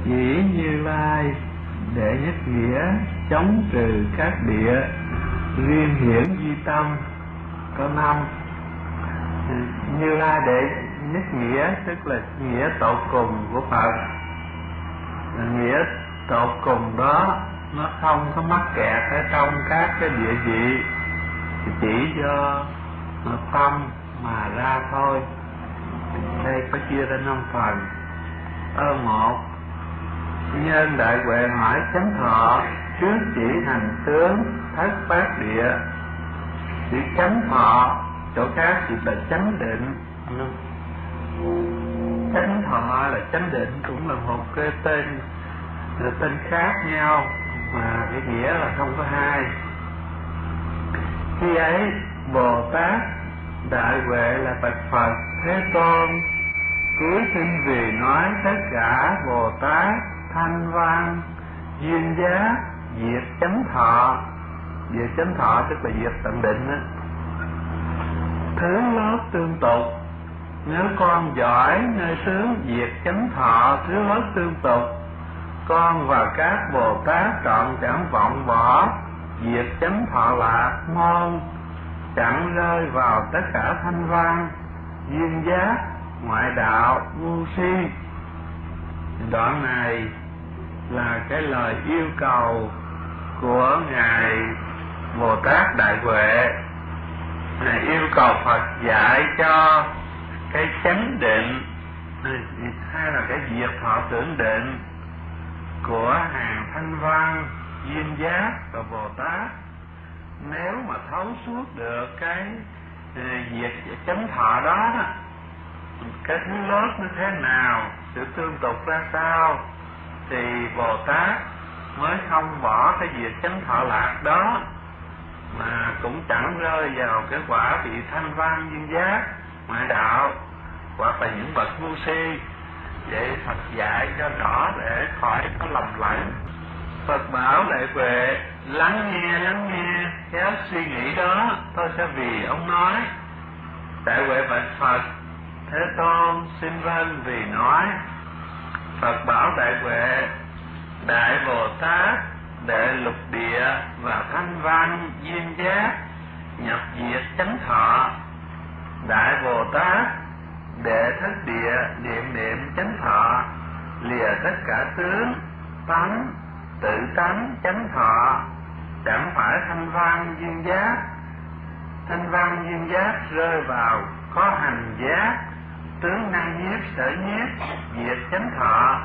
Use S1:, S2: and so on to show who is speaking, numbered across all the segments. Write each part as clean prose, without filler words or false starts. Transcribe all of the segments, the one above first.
S1: Dĩ Như Lai đệ nhất nghĩa chống trừ các địa, riêng hiển duy tâm. Câu 5. Như Lai đệ nhất nghĩa tức là nghĩa tột cùng của Phật. Nghĩa tột cùng đó nó không có mắc kẹt ở trong các cái địa vị, chỉ do tâm mà ra thôi. Đây có chia ra 5 phần. 1. Nhân đại huệ hỏi chánh thọ, trước chỉ hành tướng thất bát địa. Chữ chánh thọ chỗ khác chỉ là chánh định. Chánh thọ là chánh định cũng là một cái tên khác nhau, mà cái nghĩa là không có hai. Khi ấy Bồ Tát đại huệ là bạch Phật Thế Tôn cúi xin vì nói tất cả Bồ Tát thanh văn duyên giác diệt chánh thọ. Diệt chánh thọ tức là diệt tận định đó. Thứ lớp tương tục, nếu con giỏi nơi tướng diệt chánh thọ thứ lớp tương tục, con và các Bồ Tát trọn chẳng vọng bỏ diệt chánh thọ lạc môn, chẳng rơi vào tất cả thanh văn duyên giác ngoại đạo ngu si. Đoạn này là cái lời yêu cầu của ngài Bồ Tát đại huệ, ngài yêu cầu Phật dạy cho cái chánh định hay là cái diệt thọ tưởng định của hàng thanh văn duyên giác và Bồ Tát. Nếu mà thấu suốt được cái diệt chánh thọ đó, cái thứ lớp như thế nào, sự tương tục ra sao, thì Bồ Tát mới không bỏ cái diệt chánh thọ lạc đó, mà cũng chẳng rơi vào cái quả bị thanh văn duyên giác ngoại đạo hoặc là những bậc ngu si. Vậy Phật dạy cho rõ để khỏi có lầm lẫn. Phật bảo đại huệ lắng nghe khéo suy nghĩ đó, tôi sẽ vì ông nói. Đại huệ bạch Phật Thế Tôn xin vâng vì nói. Phật bảo đại huệ đại Bồ Tát đệ lục địa và thanh văn duyên giác nhập diệt chánh thọ. Đại Bồ Tát đệ thất địa niệm chánh thọ, lìa tất cả tướng tánh tự tánh chánh thọ, chẳng phải thanh văn duyên giác. Thanh văn duyên giác rơi vào có hành giác, tướng năng nhiếp sở nhiếp diệt chánh thọ.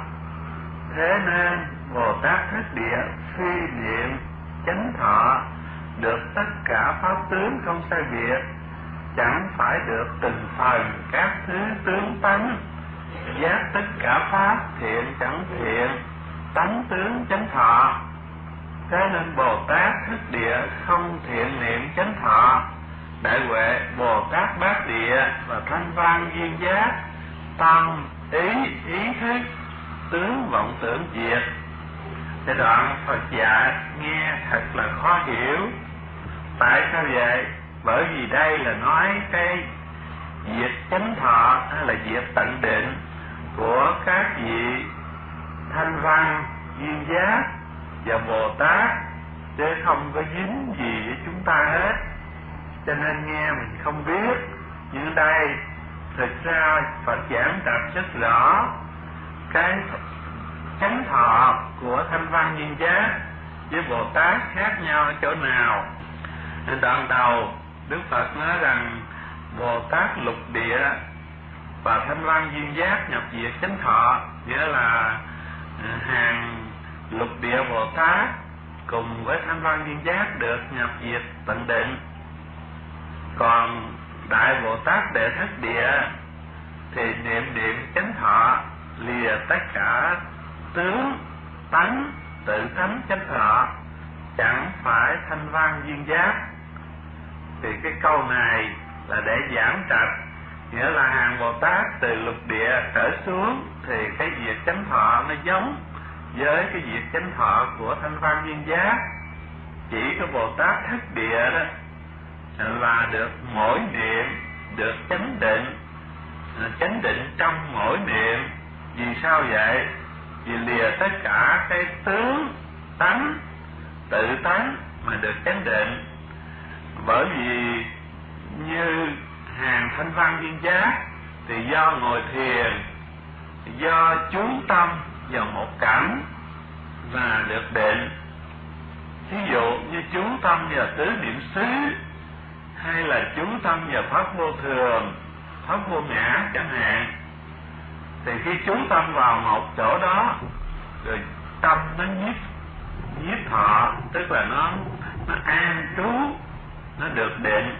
S1: Thế nên Bồ Tát thất địa phi niệm chánh thọ, được tất cả pháp tướng không sai biệt, chẳng phải được từng phần các thứ tướng tánh, giác tất cả pháp thiện chẳng thiện tánh tướng chánh thọ. Thế nên Bồ Tát thất địa không thiện niệm chánh thọ. Đại huệ Bồ Tát bát địa và thanh văn duyên giác tâm ý thức tướng vọng tưởng diệt. Cái đoạn Phật dạy nghe thật là khó hiểu. Tại sao vậy? Bởi vì đây là nói cái diệt chánh thọ hay là diệt tận định của các vị thanh văn duyên giác và Bồ Tát, chứ không có dính gì với chúng ta hết. Cho nên nghe mình không biết. Nhưng đây thực ra Phật giảng đặt rất rõ cái chánh thọ của thanh văn duyên giác với Bồ Tát khác nhau ở chỗ nào. Đoạn đầu Đức Phật nói rằng Bồ Tát lục địa và thanh văn duyên giác nhập diệt chánh thọ, nghĩa là hàng lục địa Bồ Tát cùng với thanh văn duyên giác được nhập diệt tận định. Còn đại Bồ Tát đệ thất địa thì niệm chánh thọ, lìa tất cả tướng tánh tự tánh chánh thọ, chẳng phải thanh văn duyên giác. Thì cái câu này là để giảng trạch, nghĩa là hàng Bồ Tát từ lục địa trở xuống thì cái diệt chánh thọ nó giống với cái diệt chánh thọ của thanh văn duyên giác. Chỉ có Bồ Tát thất địa đó là được mỗi niệm được chánh định trong mỗi niệm. Vì sao vậy? vì lìa tất cả cái tướng tánh tự tánh mà được chánh định. Bởi vì như hàng thanh văn viên giác thì do ngồi thiền, do chú tâm vào một cảnh và được định. Ví dụ như chú tâm vào tứ niệm xứ, hay là chú tâm vào pháp vô thường, pháp vô ngã chẳng hạn, thì khi chú tâm vào một chỗ đó rồi tâm nó nhiếp thọ, tức là nó an trú, nó được định.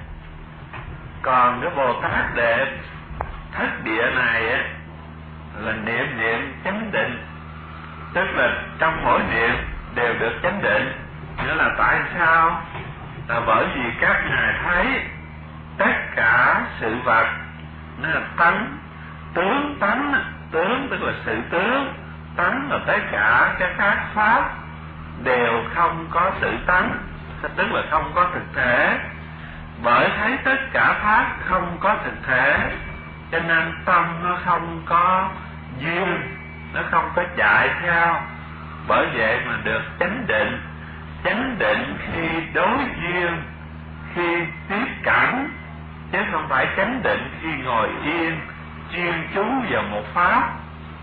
S1: Còn cái Bồ Tát đệ thất địa này á, là niệm chánh định, tức là trong mỗi niệm đều được chánh định. Nghĩa là tại sao? Là bởi vì các ngài thấy tất cả sự vật nó là tánh, tướng tức là sự tướng, tánh là tất cả các khác pháp đều không có sự tánh, tức là không có thực thể. Bởi thấy tất cả pháp không có thực thể, cho nên tâm nó không có duyên, nó không có chạy theo. Bởi vậy mà được chánh định. Chánh định khi đối duyên, khi tiếp cảnh, chứ không phải chánh định khi ngồi yên chuyên chú vào một pháp.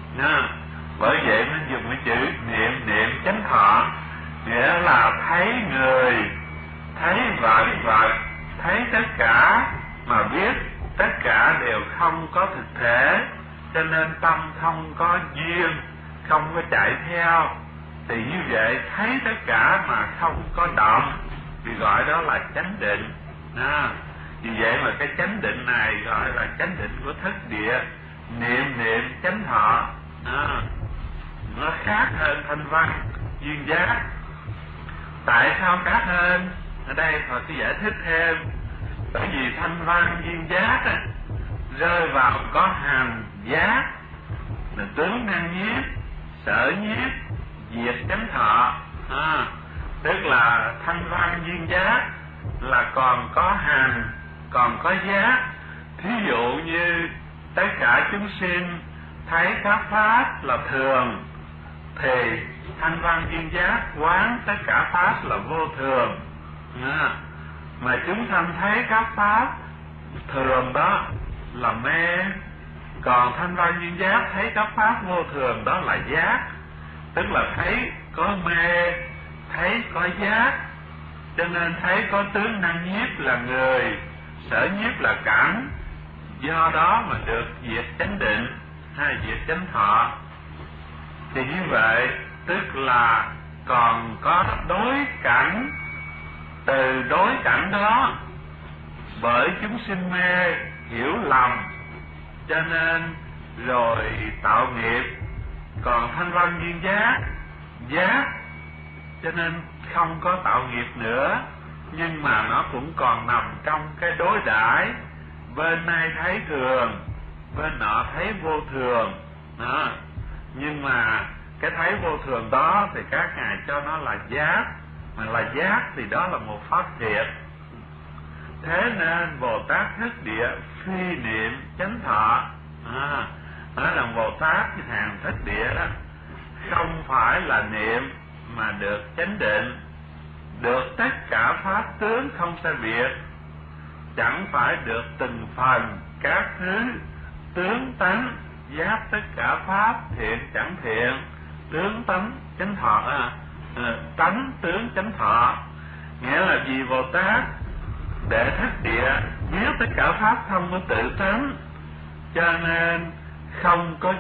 S1: Bởi vậy nên dùng cái chữ niệm chánh thọ, nghĩa là thấy người, thấy vật, thấy tất cả mà biết tất cả đều không có thực thể, cho nên tâm không có duyên, không có chạy theo. Thì như vậy thấy tất cả mà không có động thì gọi đó là chánh định. Vì vậy mà cái chánh định này gọi là chánh định của thất địa, niệm chánh thọ. Nó khác hơn thanh văn duyên giác. Tại sao khác hơn? Ở đây Phật sẽ giải thích thêm. Bởi vì thanh văn duyên giác rơi vào có hành giác là tướng năng nhiếp, sở nhiếp, diệt chánh thọ. Tức là thanh văn duyên giác là còn có hành, còn có giác. Thí dụ như tất cả chúng sinh thấy các pháp là thường, thì thanh văn duyên giác quán tất cả pháp là vô thường. Mà chúng sanh thấy các pháp thường đó là mê, còn thanh văn duyên giác thấy các pháp vô thường đó là giác. Tức là thấy có mê, thấy có giác, cho nên thấy có tướng năng nhiếp là người, sở nhiếp là cảnh. Do đó mà được diệt chánh định hay diệt chánh thọ. Thì như vậy tức là còn có đối cảnh. Từ đối cảnh đó, bởi chúng sinh mê hiểu lầm, cho nên rồi tạo nghiệp. Còn thanh văn duyên giác, cho nên không có tạo nghiệp nữa, nhưng mà nó cũng còn nằm trong cái đối đãi. Bên này thấy thường, bên nọ thấy vô thường đó. Nhưng mà cái thấy vô thường đó thì các ngài cho nó là giác. Mà là giác thì đó là một pháp thiệt. Thế nên Bồ Tát thất địa phi niệm chánh thọ. Nói là Bồ Tát hàng thất địa đó không phải là niệm mà được chánh định, được tất cả pháp tướng không sai biệt, chẳng phải được từng phần các thứ tướng tánh, giáp tất cả pháp thiện chẳng thiện, tướng tánh chánh thọ, tánh tướng chánh thọ. Nghĩa là vì Bồ Tát để thất địa biết tất cả pháp không có tự tánh, cho nên không có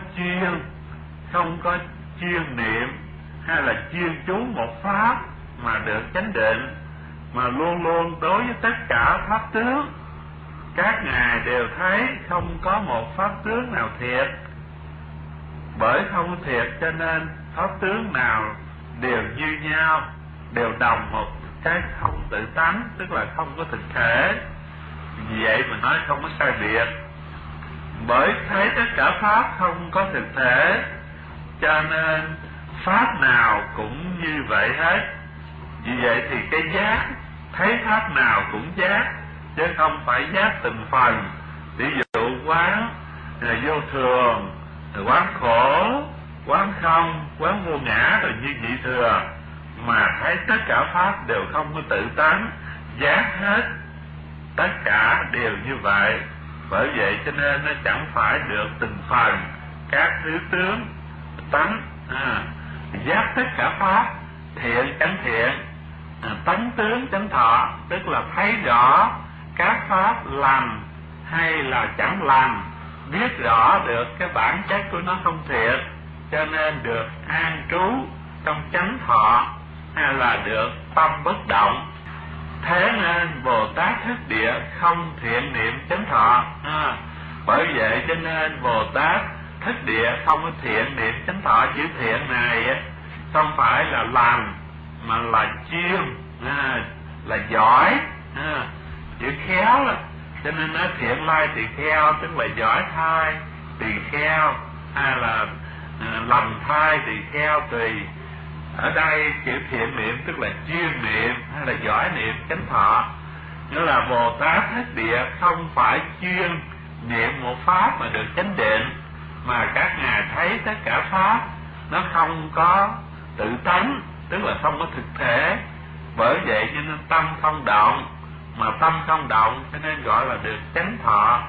S1: chuyên niệm hay là chuyên chú một pháp mà được chánh định, mà luôn luôn đối với tất cả pháp tướng các ngài đều thấy không có một pháp tướng nào thiệt. Bởi không thiệt cho nên pháp tướng nào đều như nhau, đều đồng một cái không tự tánh, tức là không có thực thể. Vì vậy mà nói không có sai biệt. Bởi thấy tất cả pháp không có thực thể, cho nên pháp nào cũng như vậy hết. Vì vậy thì cái giác thấy pháp nào cũng giác, chứ không phải giác từng phần. Ví dụ quán vô thường, quán khổ, quán không, quán vô ngã rồi như vậy thừa, mà thấy tất cả pháp đều không có tự tánh, giác hết, tất cả đều như vậy. Bởi vậy cho nên nó chẳng phải được từng phần các thứ tướng tánh, giác tất cả pháp, thiện chánh thiện, tánh tướng chánh thọ, tức là thấy rõ các pháp lành hay là chẳng lành, biết rõ được cái bản chất của nó không thiện, cho nên được an trú trong chánh thọ, hay là được tâm bất động. Thế nên Bồ Tát thức địa không thiện niệm chánh thọ. Bởi vậy cho nên Bồ Tát thức địa không có thiện niệm chánh thọ. Chữ thiện này không phải là lành, mà là chuyên, là giỏi, chữ khéo đó. Cho nên nói thiện lai tỳ kheo, tức là giỏi thai tỳ kheo, hay là lành thai tỳ kheo tùy. Ở đây chữ thiện niệm tức là chuyên niệm hay là giỏi niệm chánh thọ. Nghĩa là Bồ Tát thức địa không phải chuyên niệm một pháp mà được chánh định, mà các ngài thấy tất cả pháp nó không có tự tánh, tức là không có thực thể. Bởi vậy cho nên tâm không động, mà tâm không động cho nên gọi là được chánh thọ.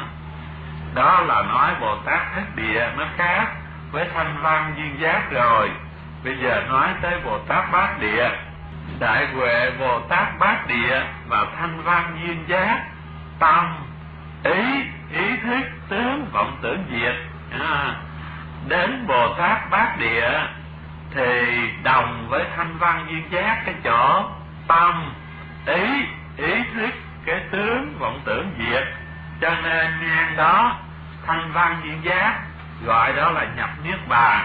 S1: Đó là nói Bồ Tát thức địa nó khác với thanh văn duyên giác rồi. Bây giờ nói tới Bồ Tát bát địa. Đại huệ Bồ Tát bát địa và thanh văn duyên giác, tâm, ý thức, tướng, vọng tưởng diệt. Đến Bồ Tát bát địa thì đồng với thanh văn duyên giác cái chỗ tâm, ý thức, cái tướng, vọng tưởng diệt. Cho nên ngang đó thanh văn duyên giác gọi đó là nhập niết bàn.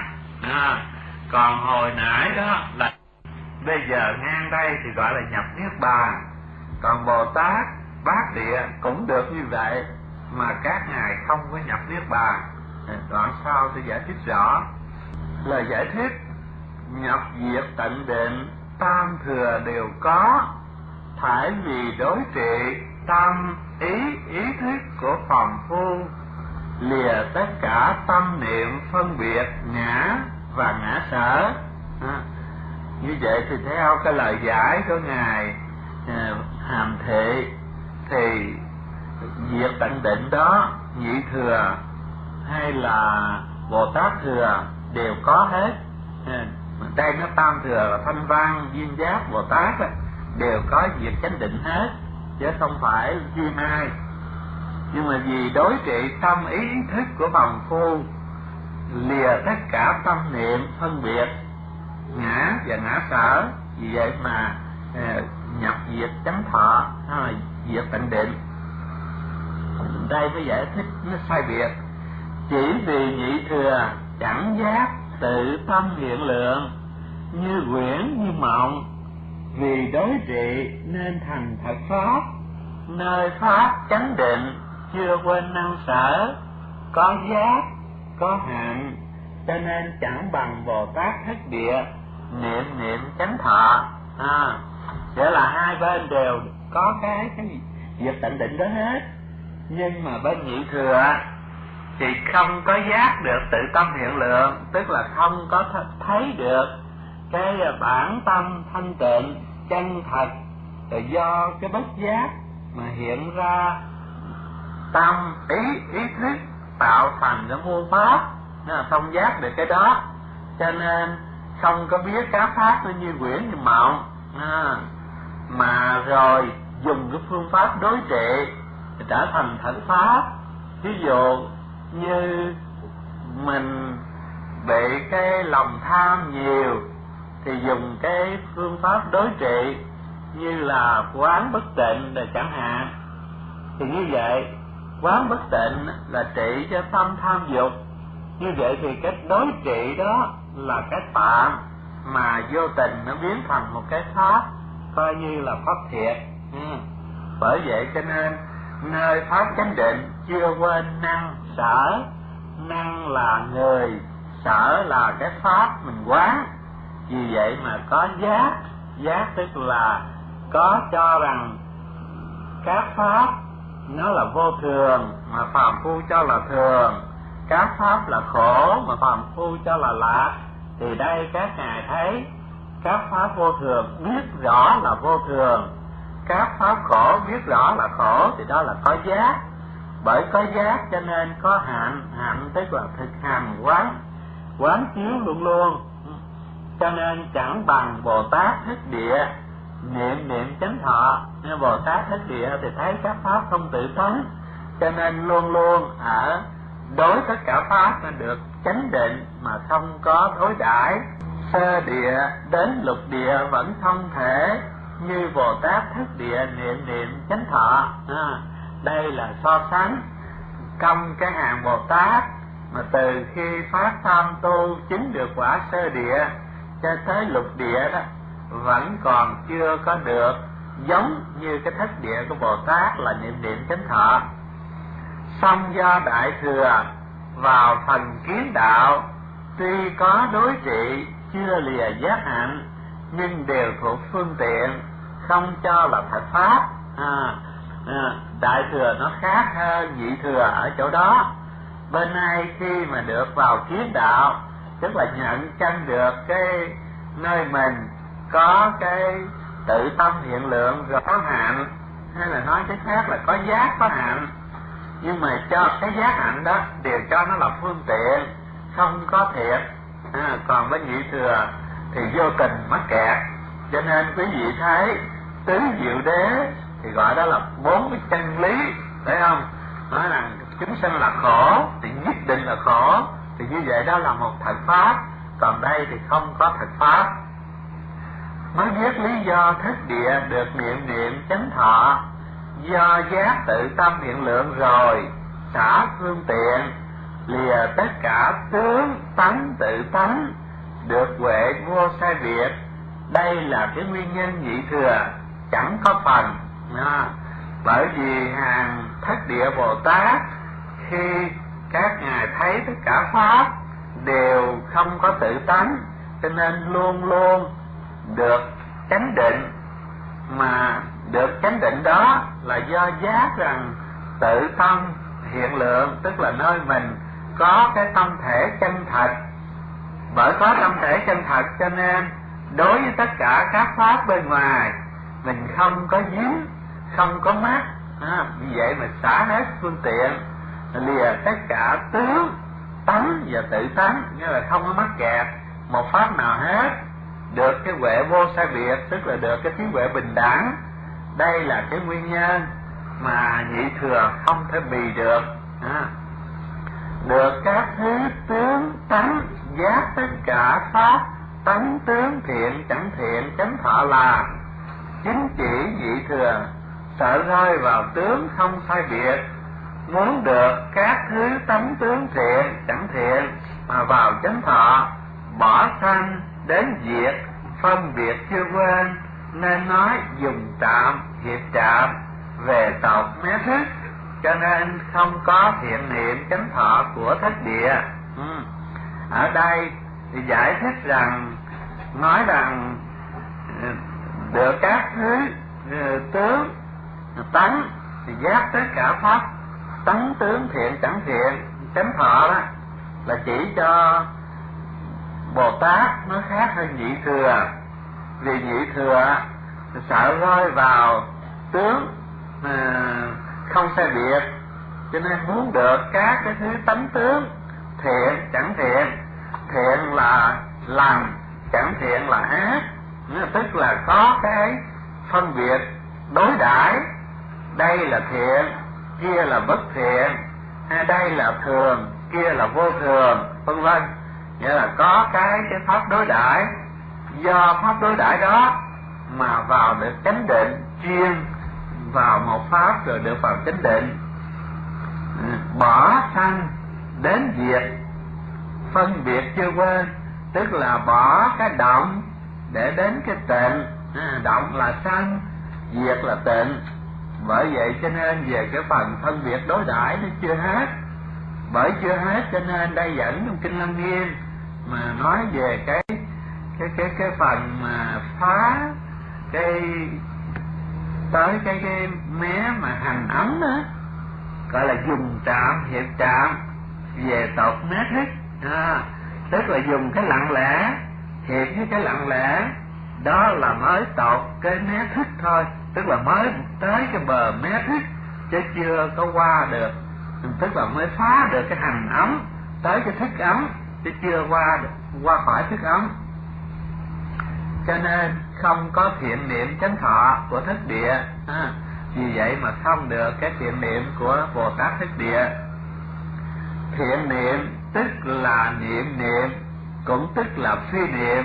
S1: Còn hồi nãy đó là bây giờ ngang đây thì gọi là nhập niết bàn. Còn Bồ Tát bát địa cũng được như vậy, mà các ngài không có nhập niết bàn. Đoạn sau tôi giải thích rõ. Lời giải thích: nhập diệt tận định, tam thừa đều có, phải vì đối trị tâm, ý thức của phàm phu, lìa tất cả tâm niệm phân biệt ngã và ngã sở. Như vậy thì theo cái lời giải của ngài Hàm Thị thì diệt tận định đó, nhị thừa hay là Bồ Tát thừa đều có hết. Đây nó tam thừa là thanh văn duyên giác Bồ Tát đều có diệt chánh định hết, chứ không phải riêng ai. Nhưng mà vì đối trị tâm ý thức của phàm phu, lìa tất cả tâm niệm phân biệt ngã và ngã sở, vì vậy mà nhập diệt chánh thọ, diệt tận định. Đây mới giải thích nó sai biệt. Chỉ vì nhị thừa chẳng giác tự tâm hiện lượng, như quyển như mộng, vì đối trị nên thành thật pháp, nơi pháp chánh định chưa quên năng sở, có giác có hạnh, cho nên chẳng bằng Bồ Tát thức địa niệm chánh thọ. Nghĩa là hai bên đều có cái diệt tận định đó hết, nhưng mà bên nhị thừa thì không có giác được tự tâm hiện lượng, tức là không có thấy được cái bản tâm thanh tịnh chân thật, rồi do cái bất giác mà hiện ra tâm ý thức tạo thành cái muôn pháp, nó là không giác được cái đó, cho nên không có biết các pháp nó như quyển như mộng, mà rồi dùng cái phương pháp đối trị trở thành thật pháp. Ví dụ như mình bị cái lòng tham nhiều thì dùng cái phương pháp đối trị như là quán bất tịnh là chẳng hạn. Thì như vậy quán bất tịnh là trị cho tâm tham dục. Như vậy thì cái đối trị đó là cái tạm mà vô tình nó biến thành một cái pháp, coi như là pháp thiệt. Bởi vậy cho nên nơi pháp chánh định chưa quên năng sở. Năng là người, sở là cái pháp mình quán. Vì vậy mà có giác. Giác tức là có cho rằng các pháp nó là vô thường, mà phàm phu cho là thường, các pháp là khổ mà phàm phu cho là lạc, thì đây các ngài thấy các pháp vô thường, biết rõ là vô thường, các pháp khổ biết rõ là khổ, thì đó là có giác. Bởi có giác cho nên có hạnh, hạnh tức là thực hành quán chiếu luôn luôn. Cho nên chẳng bằng Bồ Tát thức địa niệm chánh thọ. Nhưng Bồ Tát thức địa thì thấy các pháp không tự tánh, cho nên luôn luôn ở đối tất cả pháp nó được chánh định mà không có đối đãi. Sơ địa đến lục địa vẫn không thể như Bồ Tát thức địa niệm chánh thọ. Đây là so sánh trong cái hàng Bồ Tát mà từ khi phát tham tu chứng được quả sơ địa cho tới lục địa đó vẫn còn chưa có được giống như cái thất địa của Bồ Tát là niệm chánh thọ. Song do Đại Thừa vào phần kiến đạo tuy có đối trị chưa lìa giác hạnh, nhưng đều thuộc phương tiện, không cho là thật pháp. Đại Thừa nó khác hơn Nhị Thừa ở chỗ đó. Bên này khi mà được vào kiến đạo, tức là nhận chân được cái nơi mình có cái tự tâm hiện lượng rồi có hạnh, hay là nói cái khác là có giác có hạnh, nhưng mà cho cái giác hạnh đó đều cho nó là phương tiện, không có thiệt. Còn với Nhị Thừa thì vô tình mắc kẹt. Cho nên quý vị thấy tứ diệu đế thì gọi đó là bốn cái chân lý, phải không? Nói rằng chúng sanh là khổ thì nhất định là khổ, thì như vậy đó là một thật pháp. Còn đây thì không có thật pháp. Mới biết lý do thức địa được niệm chánh thọ, do giác tự tâm hiện lượng rồi xả phương tiện, lìa tất cả tướng tánh tự tánh, được huệ vô sai biệt. Đây là cái nguyên nhân Nhị Thừa chẳng có phần. Bởi vì hàng thất địa Bồ Tát khi các ngài thấy tất cả pháp đều không có tự tánh, cho nên luôn luôn được chánh định. Mà được chánh định đó là do giác rằng tự tâm hiện lượng, tức là nơi mình có cái tâm thể chân thật. Bởi có tâm thể chân thật cho nên đối với tất cả các pháp bên ngoài mình không có dính, không có mắc. Vì vậy mà xả hết phương tiện, lìa tất cả tướng tánh và tự tánh, nghĩa là không có mắc kẹt một pháp nào hết, được cái huệ vô sai biệt, tức là được cái trí huệ bình đẳng. Đây là cái nguyên nhân mà Nhị Thừa không thể bì được. Được các thứ tướng tánh, giác tất cả pháp tánh tướng thiện chẳng thiện chánh thọ là chính chỉ Nhị Thừa sợ rơi vào tướng không sai biệt, muốn được các thứ tánh tướng thiện chẳng thiện mà vào chánh thọ, bỏ sanh đến diệt phân biệt chưa quên, nên nói dùng trạm hiệp trạm về tộc mé thức, cho nên không có thiện niệm chánh thọ của thất địa. Ở đây thì giải thích rằng, nói rằng được các thứ tướng tánh thì giác tất cả pháp tánh tướng thiện chẳng thiện chánh thọ, đó là chỉ cho Bồ Tát nó khác hơn Nhị Thừa. Vì Nhị Thừa sợ rơi vào tướng không sai biệt, cho nên muốn được các cái thứ tánh tướng thiện chẳng thiện. Thiện là lành, chẳng thiện là ác, tức là có cái phân biệt đối đãi. Đây là thiện, kia là bất thiện, hay đây là thường, kia là vô thường, vân vân. Nghĩa là có cái pháp đối đãi. Do pháp đối đãi đó mà vào được chánh định, chuyên vào một pháp rồi được vào chánh định. Bỏ sanh đến diệt phân biệt chưa quên, tức là bỏ cái động để đến cái tịnh. Động là sanh, diệt là tịnh. Bởi vậy cho nên về cái phần phân biệt đối đãi nó chưa hết. Bởi chưa hết cho nên đây dẫn trong Kinh Lăng Nghiêm mà nói về cái phần mà phá cái tới cái mé mà hành ấm đó, gọi là dùng trạm hiệp trạm. về tột mé thức. Tức là dùng cái lặng lẽ, hiệp với cái lặng lẽ, đó là mới tột cái mé thức thôi, tức là mới tới cái bờ mé thức, chứ chưa có qua được, tức là mới phá được cái hành ấm, tới cái thức ấm, chứ chưa qua khỏi thức ấm. Cho nên không có thiện niệm chánh thọ của thức địa, vì vậy mà không được cái thiện niệm của Bồ Tát thức địa. Thiện niệm tức là niệm niệm, cũng tức là phi niệm.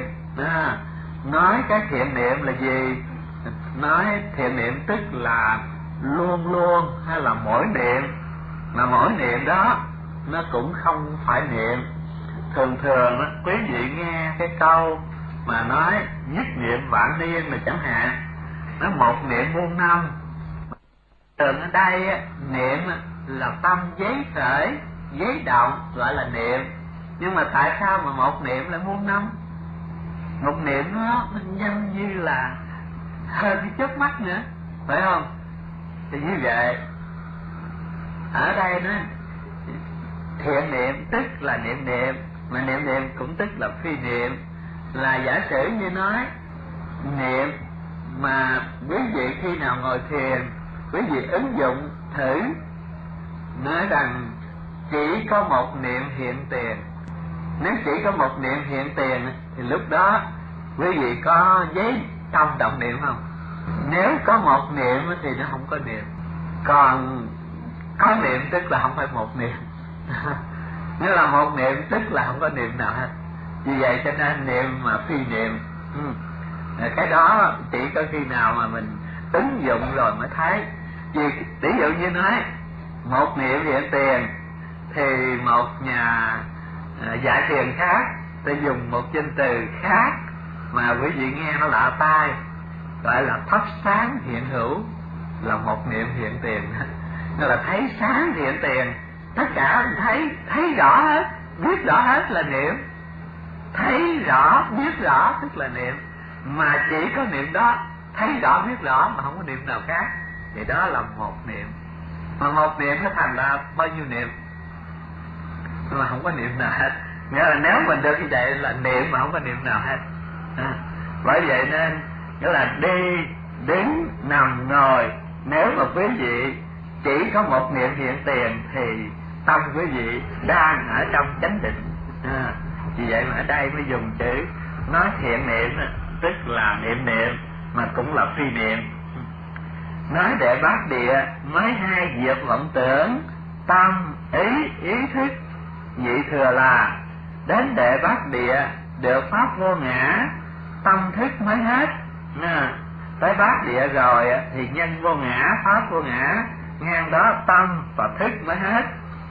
S1: Nói cái thiện niệm là gì? Nói thiện niệm tức là luôn luôn hay là mỗi niệm, mà mỗi niệm đó nó cũng không phải niệm. Thường thường đó, quý vị nghe cái câu mà nói nhất niệm vạn niên là chẳng hạn, nó một niệm muôn năm. Thường ở đây niệm là tâm giấy khởi, giấy động gọi là niệm. Nhưng mà tại sao mà một niệm lại muôn năm? Một niệm nó nhanh như là hơi cái chớp mắt nữa, phải không? Thì như vậy ở đây nó thiện niệm tức là niệm niệm, mà niệm niệm cũng tức là phi niệm. Là giả sử như nói niệm mà quý vị khi nào ngồi thiền, quý vị ứng dụng thử nói rằng chỉ có một niệm hiện tiền. Nếu chỉ có một niệm hiện tiền thì lúc đó quý vị có giấy trong động niệm không? Nếu có một niệm thì nó không có niệm, còn có niệm tức là không phải một niệm. Nếu là một niệm tức là không có niệm nào hết. Vì vậy cho nên niệm mà phi niệm, cái đó chỉ có khi nào mà mình ứng dụng rồi mới thấy. Vì ví dụ như nói một niệm hiện tiền thì một nhà dạy thiền khác sẽ dùng một danh từ khác mà quý vị nghe nó lạ tai, gọi là thắp sáng hiện hữu, là một niệm hiện tiền. Nó là thấy sáng hiện tiền, tất cả thấy rõ hết, biết rõ hết là niệm. Thấy rõ biết rõ tức là niệm, mà chỉ có niệm đó, thấy rõ biết rõ mà không có niệm nào khác, thì đó là một niệm. Mà một niệm nó thành ra bao nhiêu niệm mà không có niệm nào hết. Nghĩa là nếu mình được như vậy là niệm mà không có niệm nào hết. Bởi vậy nên nghĩa là đi đứng nằm ngồi, nếu mà quý vị chỉ có một niệm hiện tiền thì tâm quý vị đang ở trong chánh định. Vì vậy mà ở đây mới dùng chữ nói thiện niệm tức là niệm niệm mà cũng là phi niệm. Nói đệ bát địa mới hai diệt vọng tưởng, tâm ý thức nhị thừa là đến đệ bát địa được pháp vô ngã, tâm thức mới hết. Tới bát địa rồi thì nhân vô ngã, pháp vô ngã, ngang đó tâm và thức mới hết.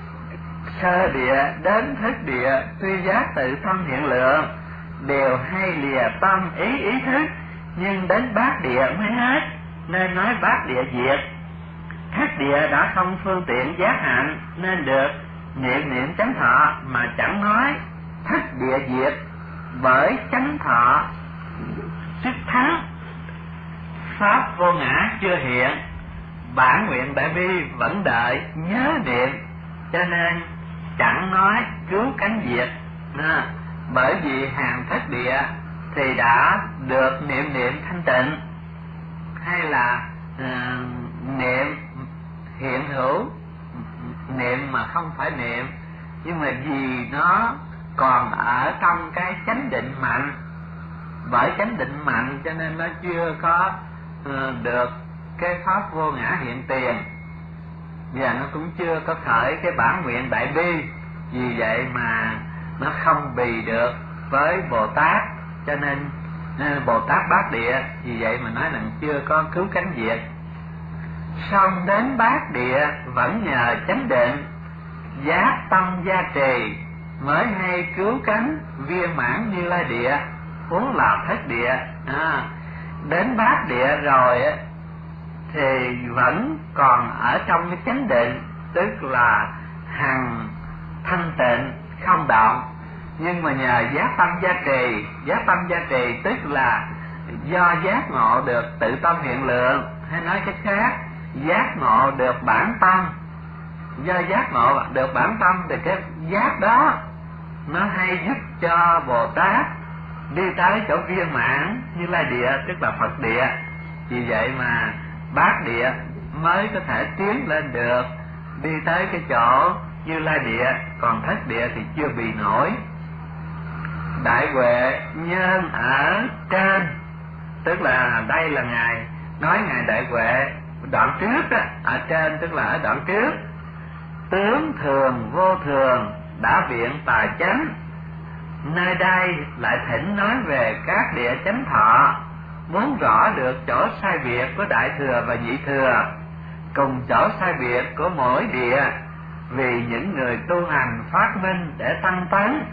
S1: Sơ địa đến thức địa tuy giác tự tâm hiện lượng, đều hay lìa tâm ý thức, nhưng đến bát địa mới hết, nên nói bát địa diệt. Thất địa đã không phương tiện giác hạnh, nên được niệm chánh thọ mà chẳng nói thất địa diệt, bởi chánh thọ sức thắng. Pháp vô ngã chưa hiện, bản nguyện đại bi vẫn đợi nhớ niệm, cho nên chẳng nói cứu cánh diệt. Bởi vì hàng thất địa thì đã được niệm thanh tịnh, hay là niệm hiện hữu, niệm mà không phải niệm, nhưng mà vì nó còn ở trong cái chánh định mạnh, bởi chánh định mạnh cho nên nó chưa có được cái pháp vô ngã hiện tiền, và nó cũng chưa có khởi cái bản nguyện đại bi. Vì vậy mà nó không bì được với Bồ Tát, cho nên Bồ Tát bát địa, vì vậy mà nói rằng chưa có cứu cánh diệt. Xong đến bát địa vẫn nhờ chánh định, giác tâm gia trì, mới hay cứu cánh viên mãn Như Lai địa, huống là thất địa. Đến bát địa rồi thì vẫn còn ở trong cái chánh định, tức là hằng thanh tịnh không động, nhưng mà nhờ giác tâm gia trì. Giác tâm gia trì tức là do giác ngộ được tự tâm hiện lượng, hay nói cách khác giác ngộ được bản tâm,
S2: do giác ngộ được bản tâm, thì cái giác đó nó hay giúp cho Bồ Tát đi tới chỗ viên mãn Như Lai Địa, tức là Phật Địa. Vì vậy mà Bát Địa mới có thể tiến lên được, đi tới cái chỗ Như Lai Địa, còn Thất Địa thì chưa bị nổi. Đại Huệ nhân ở trên, tức là đây là ngài nói ngài Đại Huệ đoạn trước đó, ở trên tức là ở đoạn trước. Tướng thường vô thường đã viện tài chánh, nơi đây lại thỉnh nói về các địa chánh thọ, muốn rõ được chỗ sai biệt của Đại Thừa và Nhị Thừa, cùng chỗ sai biệt của mỗi địa, vì những người tu hành phát minh để tăng tấn.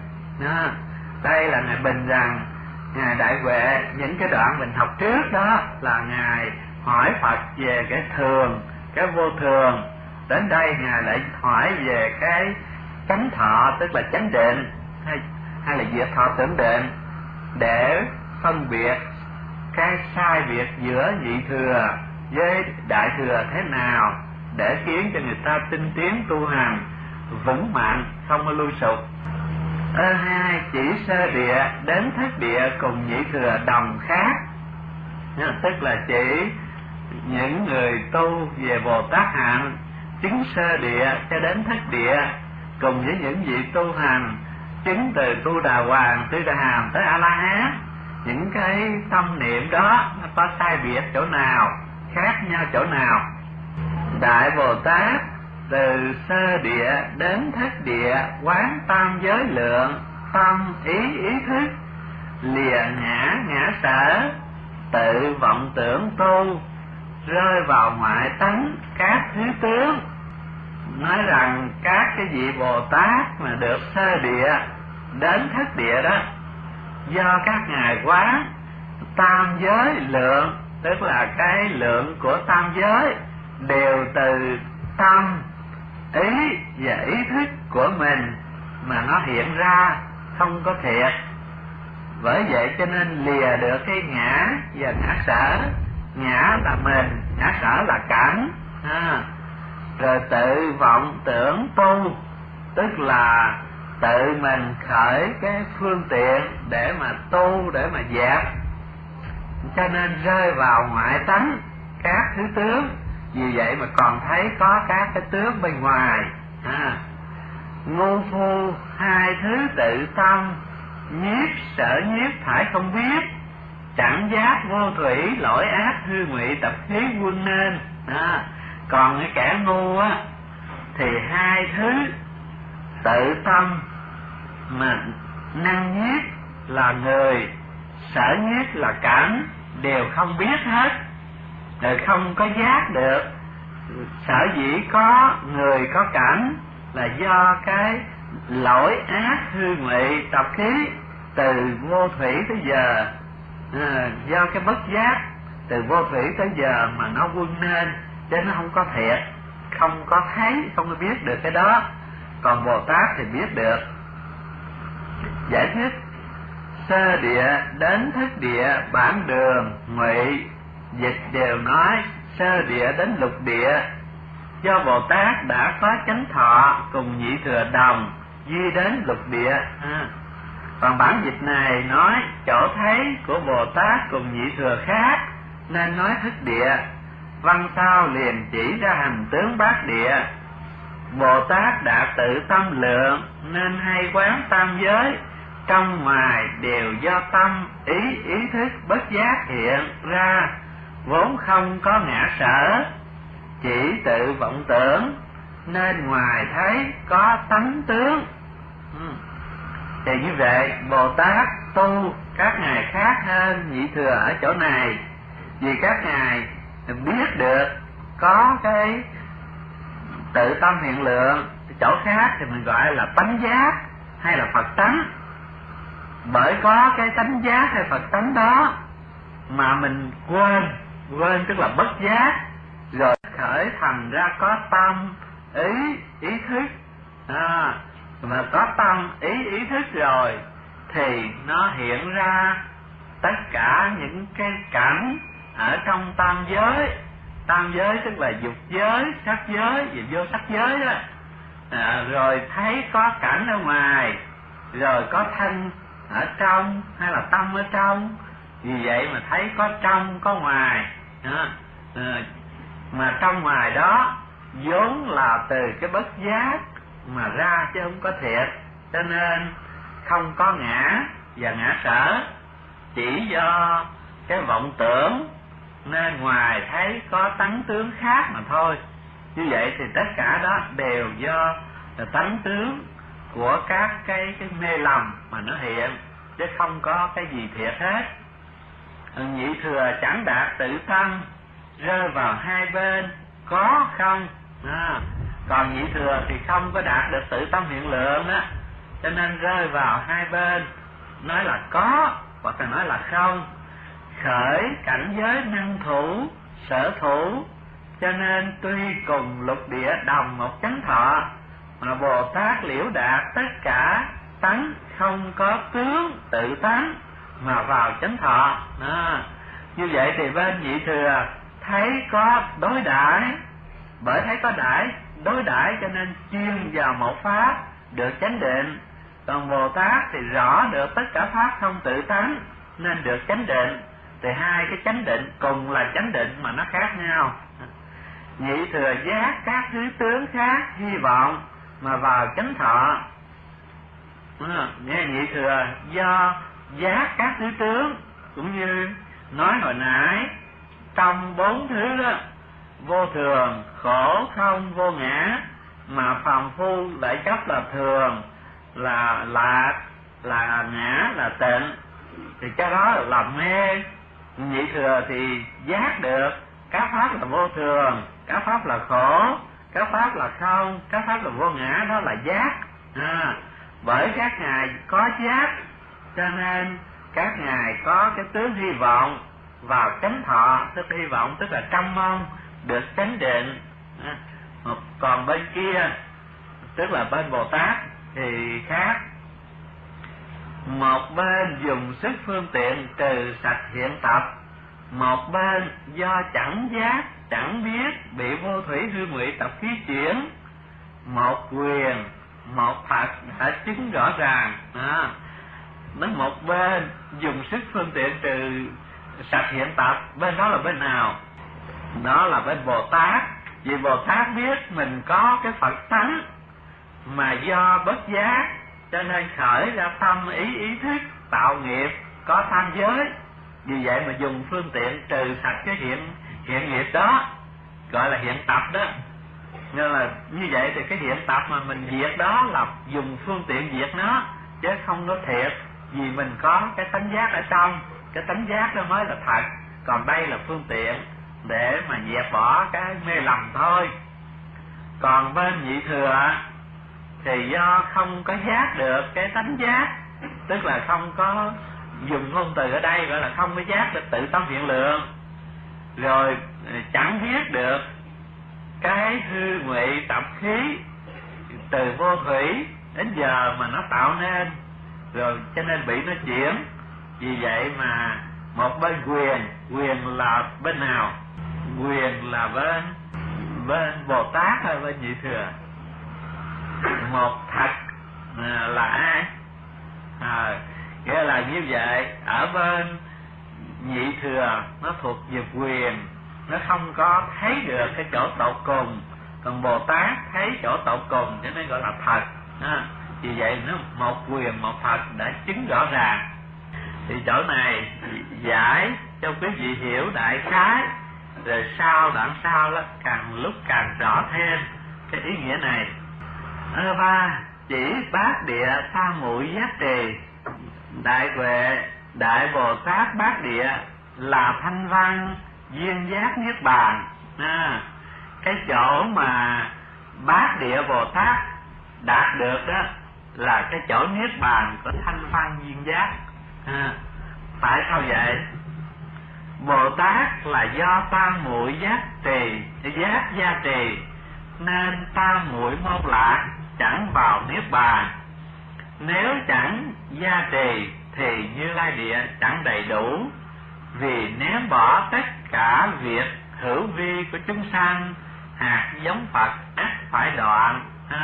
S2: Đây là ngài bình rằng ngài Đại Huệ, những cái đoạn mình học trước đó là ngài hỏi Phật về cái thường, cái vô thường. Đến đây ngài lại hỏi về cái chánh thọ, tức là chánh định hay là diệt thọ tưởng định, để phân biệt cái sai biệt giữa Nhị Thừa với Đại Thừa thế nào, để khiến cho người ta tinh tiến tu hành vững mạnh, không có lui sụp. Hai, chỉ sơ địa đến Thất Địa cùng Nhị Thừa đồng khác, tức là chỉ những người tu về Bồ Tát hạnh chứng sơ địa cho đến Thất Địa, cùng với những vị tu hành chứng từ Tu Đà Hoàng, Tu Đà Hàm tới A La Hán, những cái tâm niệm đó nó có sai biệt chỗ nào, khác nhau chỗ nào. Đại Bồ Tát từ sơ địa đến Thất Địa quán tam giới lượng, tâm ý thức, lìa ngã sở, tự vọng tưởng tu, rơi vào ngoại tánh các thứ tướng. Nói rằng các cái vị Bồ Tát mà được sơ địa đến Thất Địa đó, do các ngài quán tam giới lượng, tức là cái lượng của tam giới đều từ tâm, ý và ý thức của mình mà nó hiện ra, không có thiệt. Bởi vậy cho nên lìa được cái ngã và ngã sở. Ngã là mình, ngã sở là cảnh. Rồi tự vọng tưởng tu, tức là tự mình khởi cái phương tiện để mà tu, để mà dẹp. Cho nên rơi vào ngoại tánh các thứ tướng. Vì vậy mà còn thấy có các cái tướng bên ngoài. Ngu phu hai thứ tự tâm, nhiếp sở nhiếp thải không biết, chẳng giác vô thủy lỗi ác hư ngụy tập khí quân nên. Còn cái kẻ ngu á thì hai thứ tự tâm mà năng nhiếp là người, sở nhiếp là cảnh, đều không biết hết, rồi không có giác được. Sở dĩ có người có cảnh là do cái lỗi ác hư ngụy tập khí từ vô thủy tới giờ, do cái bất giác từ vô thủy tới giờ mà nó quân nên, cho nó không có thiệt, không có thấy, không có biết được cái đó. Còn Bồ Tát thì biết được. Giải thích: sơ địa đến Thất Địa bản đường ngụy dịch đều nói sơ địa đến lục địa, do Bồ Tát đã có chánh thọ cùng Nhị Thừa đồng duy đến lục địa. Còn bản dịch này nói chỗ thấy của Bồ Tát cùng Nhị Thừa khác nên nói Thất Địa. Văn sau liền chỉ ra hành tướng Bát Địa. Bồ Tát đã tự tâm lượng nên hay quán tam giới, trong ngoài đều do tâm ý thức bất giác hiện ra, vốn không có ngã sở, chỉ tự vọng tưởng nên ngoài thấy có tánh tướng. Thì như vậy Bồ Tát tu các ngài khác hơn Nhị Thừa ở chỗ này, vì các ngài biết được có cái tự tâm hiện lượng. Chỗ khác thì mình gọi là tánh giác hay là Phật tánh. Bởi có cái tánh giác hay Phật tánh đó mà mình quên tức là bất giác, rồi khởi thành ra có tâm ý thức. Mà có tâm ý thức rồi thì nó hiện ra tất cả những cái cảnh ở trong tam giới, tam giới tức là dục giới, sắc giới và vô sắc giới đó. Rồi thấy có cảnh ở ngoài, rồi có thân ở trong hay là tâm ở trong, vì vậy mà thấy có trong có ngoài. Mà trong ngoài đó vốn là từ cái bất giác mà ra chứ không có thiệt, cho nên không có ngã và ngã sở, chỉ do cái vọng tưởng nên ngoài thấy có tánh tướng khác mà thôi. Như vậy thì tất cả đó đều do tánh tướng của các cái mê lầm mà nó hiện, chứ không có cái gì thiệt hết. Nhị thừa chẳng đạt tự tâm, rơi vào hai bên có không. Còn nhị thừa thì không có đạt được tự tâm hiện lượng đó, cho nên rơi vào hai bên, nói là có hoặc là nói là không. Khởi cảnh giới năng thủ, sở thủ, cho nên tuy cùng lục địa đồng một chánh thọ, mà Bồ Tát liễu đạt tất cả tánh không có tướng tự tánh mà vào chánh thọ. Như vậy thì bên nhị thừa thấy có đối đãi, bởi thấy có đối đãi cho nên chuyên vào một pháp được chánh định. Còn Bồ Tát thì rõ được tất cả pháp không tự tánh nên được chánh định. Thì hai cái chánh định cùng là chánh định mà nó khác nhau. Nhị thừa giác các thứ tướng khác hy vọng mà vào chánh thọ. Nghe nhị thừa do giác các thứ tướng, cũng như nói hồi nãy, trong bốn thứ đó, vô thường, khổ, không, vô ngã, mà phàm phu lại chấp là thường, là lạc, là ngã, là tịnh, thì cái đó là mê. Nhị thừa thì giác được các pháp là vô thường, các pháp là khổ, các pháp là không, các pháp là vô ngã, đó là giác. Bởi các ngài có giác cho nên các ngài có cái tướng hy vọng vào chánh thọ, tức hy vọng tức là trông mong được chánh định. Còn bên kia tức là bên Bồ Tát thì khác. Một bên dùng sức phương tiện trừ sạch hiện tập, một bên do chẳng giác chẳng biết bị vô thủy hư ngụy tập khí chuyển. Một quyền một thật đã chứng rõ ràng. Nó một bên dùng sức phương tiện trừ sạch hiện tập, bên đó là bên nào? Đó là bên Bồ Tát. Vì Bồ Tát biết mình có cái Phật tánh, mà do bất giác cho nên khởi ra tâm ý thức tạo nghiệp có tham giới. Vì vậy mà dùng phương tiện trừ sạch cái hiện nghiệp đó, gọi là hiện tập đó. Nên là như vậy thì cái hiện tập mà mình diệt đó là dùng phương tiện diệt nó, chứ không có thiệt. Vì mình có cái tánh giác ở trong, cái tánh giác đó mới là thật. Còn đây là phương tiện để mà dẹp bỏ cái mê lầm thôi. Còn bên nhị thừa thì do không có giác được cái tánh giác, tức là không có, dùng ngôn từ ở đây gọi là không có giác được tự tâm hiện lượng, rồi chẳng biết được cái hư ngụy tập khí từ vô thủy đến giờ mà nó tạo nên, rồi cho nên bị nó chuyển. Vì vậy mà một bên quyền là bên nào? Quyền là bên Bồ Tát hay bên nhị thừa? Một thật là ai? Nghĩa là như vậy. Ở bên nhị thừa nó thuộc về quyền, nó không có thấy được cái chỗ tột cùng. Còn Bồ Tát thấy chỗ tột cùng cho nên gọi là thật. Vì vậy nó một quyền một thật đã chứng rõ ràng. Thì chỗ này giải cho quý vị hiểu đại khái, rồi đoạn sau đó càng lúc càng rõ thêm cái ý nghĩa này. Ba chỉ bát địa tam muội giác trì, đại huệ đại Bồ Tát bát địa là thanh văn duyên giác niết bàn. Cái chỗ mà bát địa Bồ Tát đạt được đó là cái chỗ niết bàn của thanh văn duyên giác. Tại sao vậy? Bồ Tát là do tam muội giác trì, giác gia trì, nên tam muội môn lạc chẳng vào niết bàn. Nếu chẳng gia trì thì Như Lai địa chẳng đầy đủ, vì ném bỏ tất cả việc hữu vi của chúng sanh, hạt giống Phật ắt phải đoạn.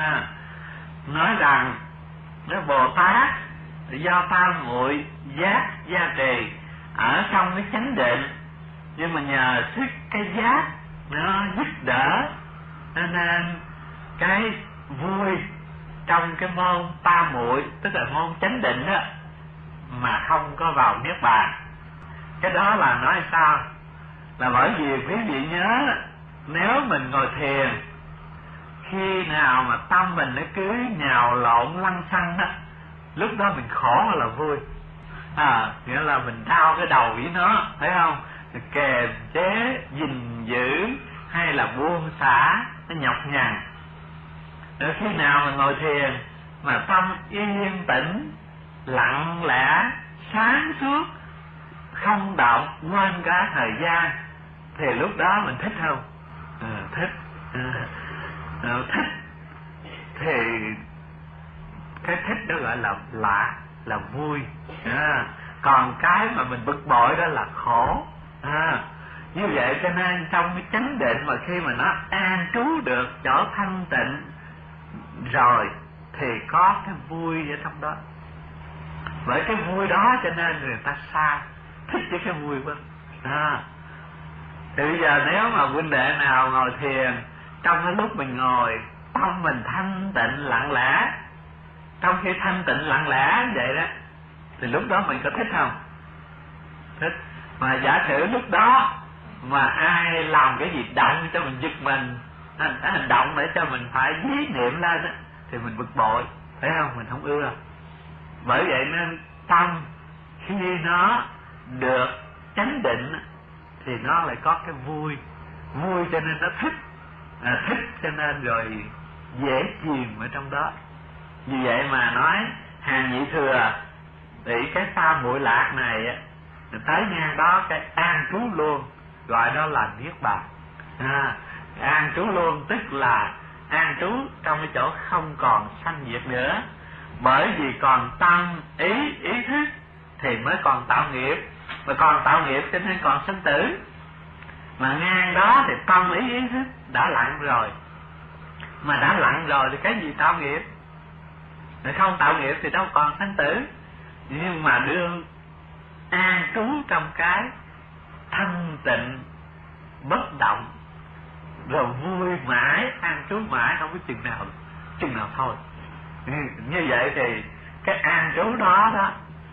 S2: Nói rằng cái Bồ Tát do tam muội giác gia trì ở trong cái chánh định, nhưng mà nhờ sức cái giác nó giúp đỡ, nên cái vui trong cái môn tam muội, tức là môn chánh định đó, mà không có vào niết bàn. Cái đó là nói sao? Là bởi vì quý vị nhớ, nếu mình ngồi thiền, khi nào mà tâm mình nó cứ nhào lộn lăn xăng đó, lúc đó mình khổ hay là vui? Nghĩa là mình đau cái đầu với nó, thấy không? Kềm chế, gìn giữ hay là buông xả, nó nhọc nhằn. Rồi khi nào mình ngồi thiền mà tâm yên tĩnh, lặng lẽ, sáng suốt, không động, quên cả thời gian, thì lúc đó mình thích không? Thích. Thích thì cái thích đó gọi là lạ, là vui. Còn cái mà mình bực bội đó là khổ. Như vậy cho nên trong cái chánh định mà khi mà nó an trú được chỗ thanh tịnh rồi thì có cái vui ở trong đó. Bởi cái vui đó cho nên người ta xa, thích cái vui quá. Thì bây giờ nếu mà huynh đệ nào ngồi thiền, trong cái lúc mình ngồi tâm mình thanh tịnh lặng lẽ, trong khi thanh tịnh lặng lẽ vậy đó, thì lúc đó mình có thích không? Thích. Mà giả sử lúc đó mà ai làm cái gì động cho mình giật mình, hành động để cho mình phải dí niệm lên đó, thì mình bực bội, phải không? Mình không ưa. Bởi vậy nên tâm khi nó được chánh định thì nó lại có cái vui cho nên nó thích, thích cho nên rồi dễ chìm ở trong đó. Vì vậy mà nói hàng nhị thừa thì cái tam muội lạc này tới ngang đó cái an trú luôn, gọi đó là niết bàn. An trú luôn tức là an trú trong cái chỗ không còn sanh diệt nữa. Bởi vì còn tâm ý thức thì mới còn tạo nghiệp, mà còn tạo nghiệp cho nên còn sinh tử. Mà ngang đó thì tâm ý thức đã lặng rồi, mà đã lặng rồi thì cái gì tạo nghiệp? Nếu không tạo nghiệp thì đâu còn sinh tử. Nhưng mà đương an trú trong cái thanh tịnh bất động, rồi vui mãi, an trú mãi, không có chừng nào thôi. Như vậy thì cái an trú đó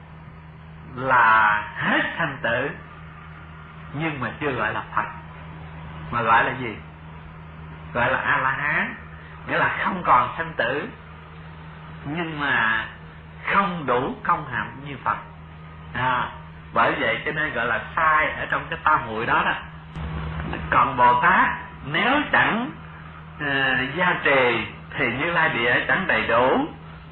S2: là hết sanh tử, nhưng mà chưa gọi là Phật, mà gọi là gì? Gọi là A-la-hán, nghĩa là không còn sanh tử, nhưng mà không đủ công hạnh như Phật. Bởi vậy cho nên gọi là sai ở trong cái tam muội đó. Còn Bồ Tát nếu chẳng gia trì thì Như Lai Địa chẳng đầy đủ.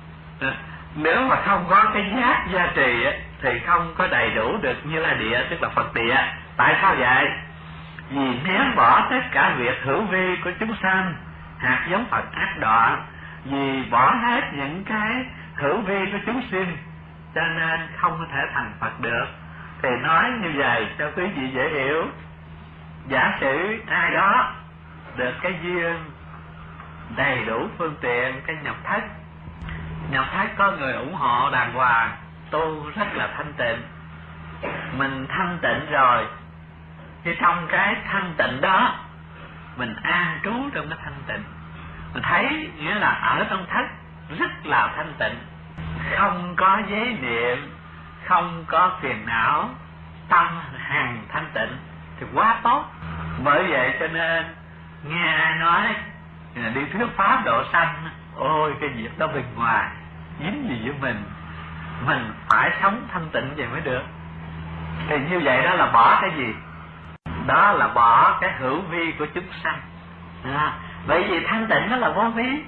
S2: Nếu mà không có cái giác gia trì thì không có đầy đủ được Như Lai Địa, tức là Phật Địa. Tại sao vậy? Vì ném bỏ tất cả việc hữu vi của chúng sanh, hạt giống Phật ác đoạn. Vì bỏ hết những cái hữu vi của chúng sinh, cho nên không có thể thành Phật được. Thì nói như vậy cho quý vị dễ hiểu. Giả sử ai đó được cái duyên đầy đủ phương tiện, cái nhập thất có người ủng hộ đàng hoàng, tu rất là thanh tịnh. Mình thanh tịnh rồi, thì trong cái thanh tịnh đó mình an trú trong cái thanh tịnh, mình thấy nghĩa là ở trong thất rất là thanh tịnh, không có giới niệm, không có phiền não, tâm hằng thanh tịnh thì quá tốt. Bởi vậy cho nên nghe ai nói đi thuyết pháp độ sanh, ôi cái việc đó bên ngoài dính gì với mình phải sống thanh tịnh vậy mới được. Thì như vậy đó là bỏ cái gì? Đó là bỏ cái hữu vi của chúng sanh. Bởi vì thanh tịnh đó là vô vi,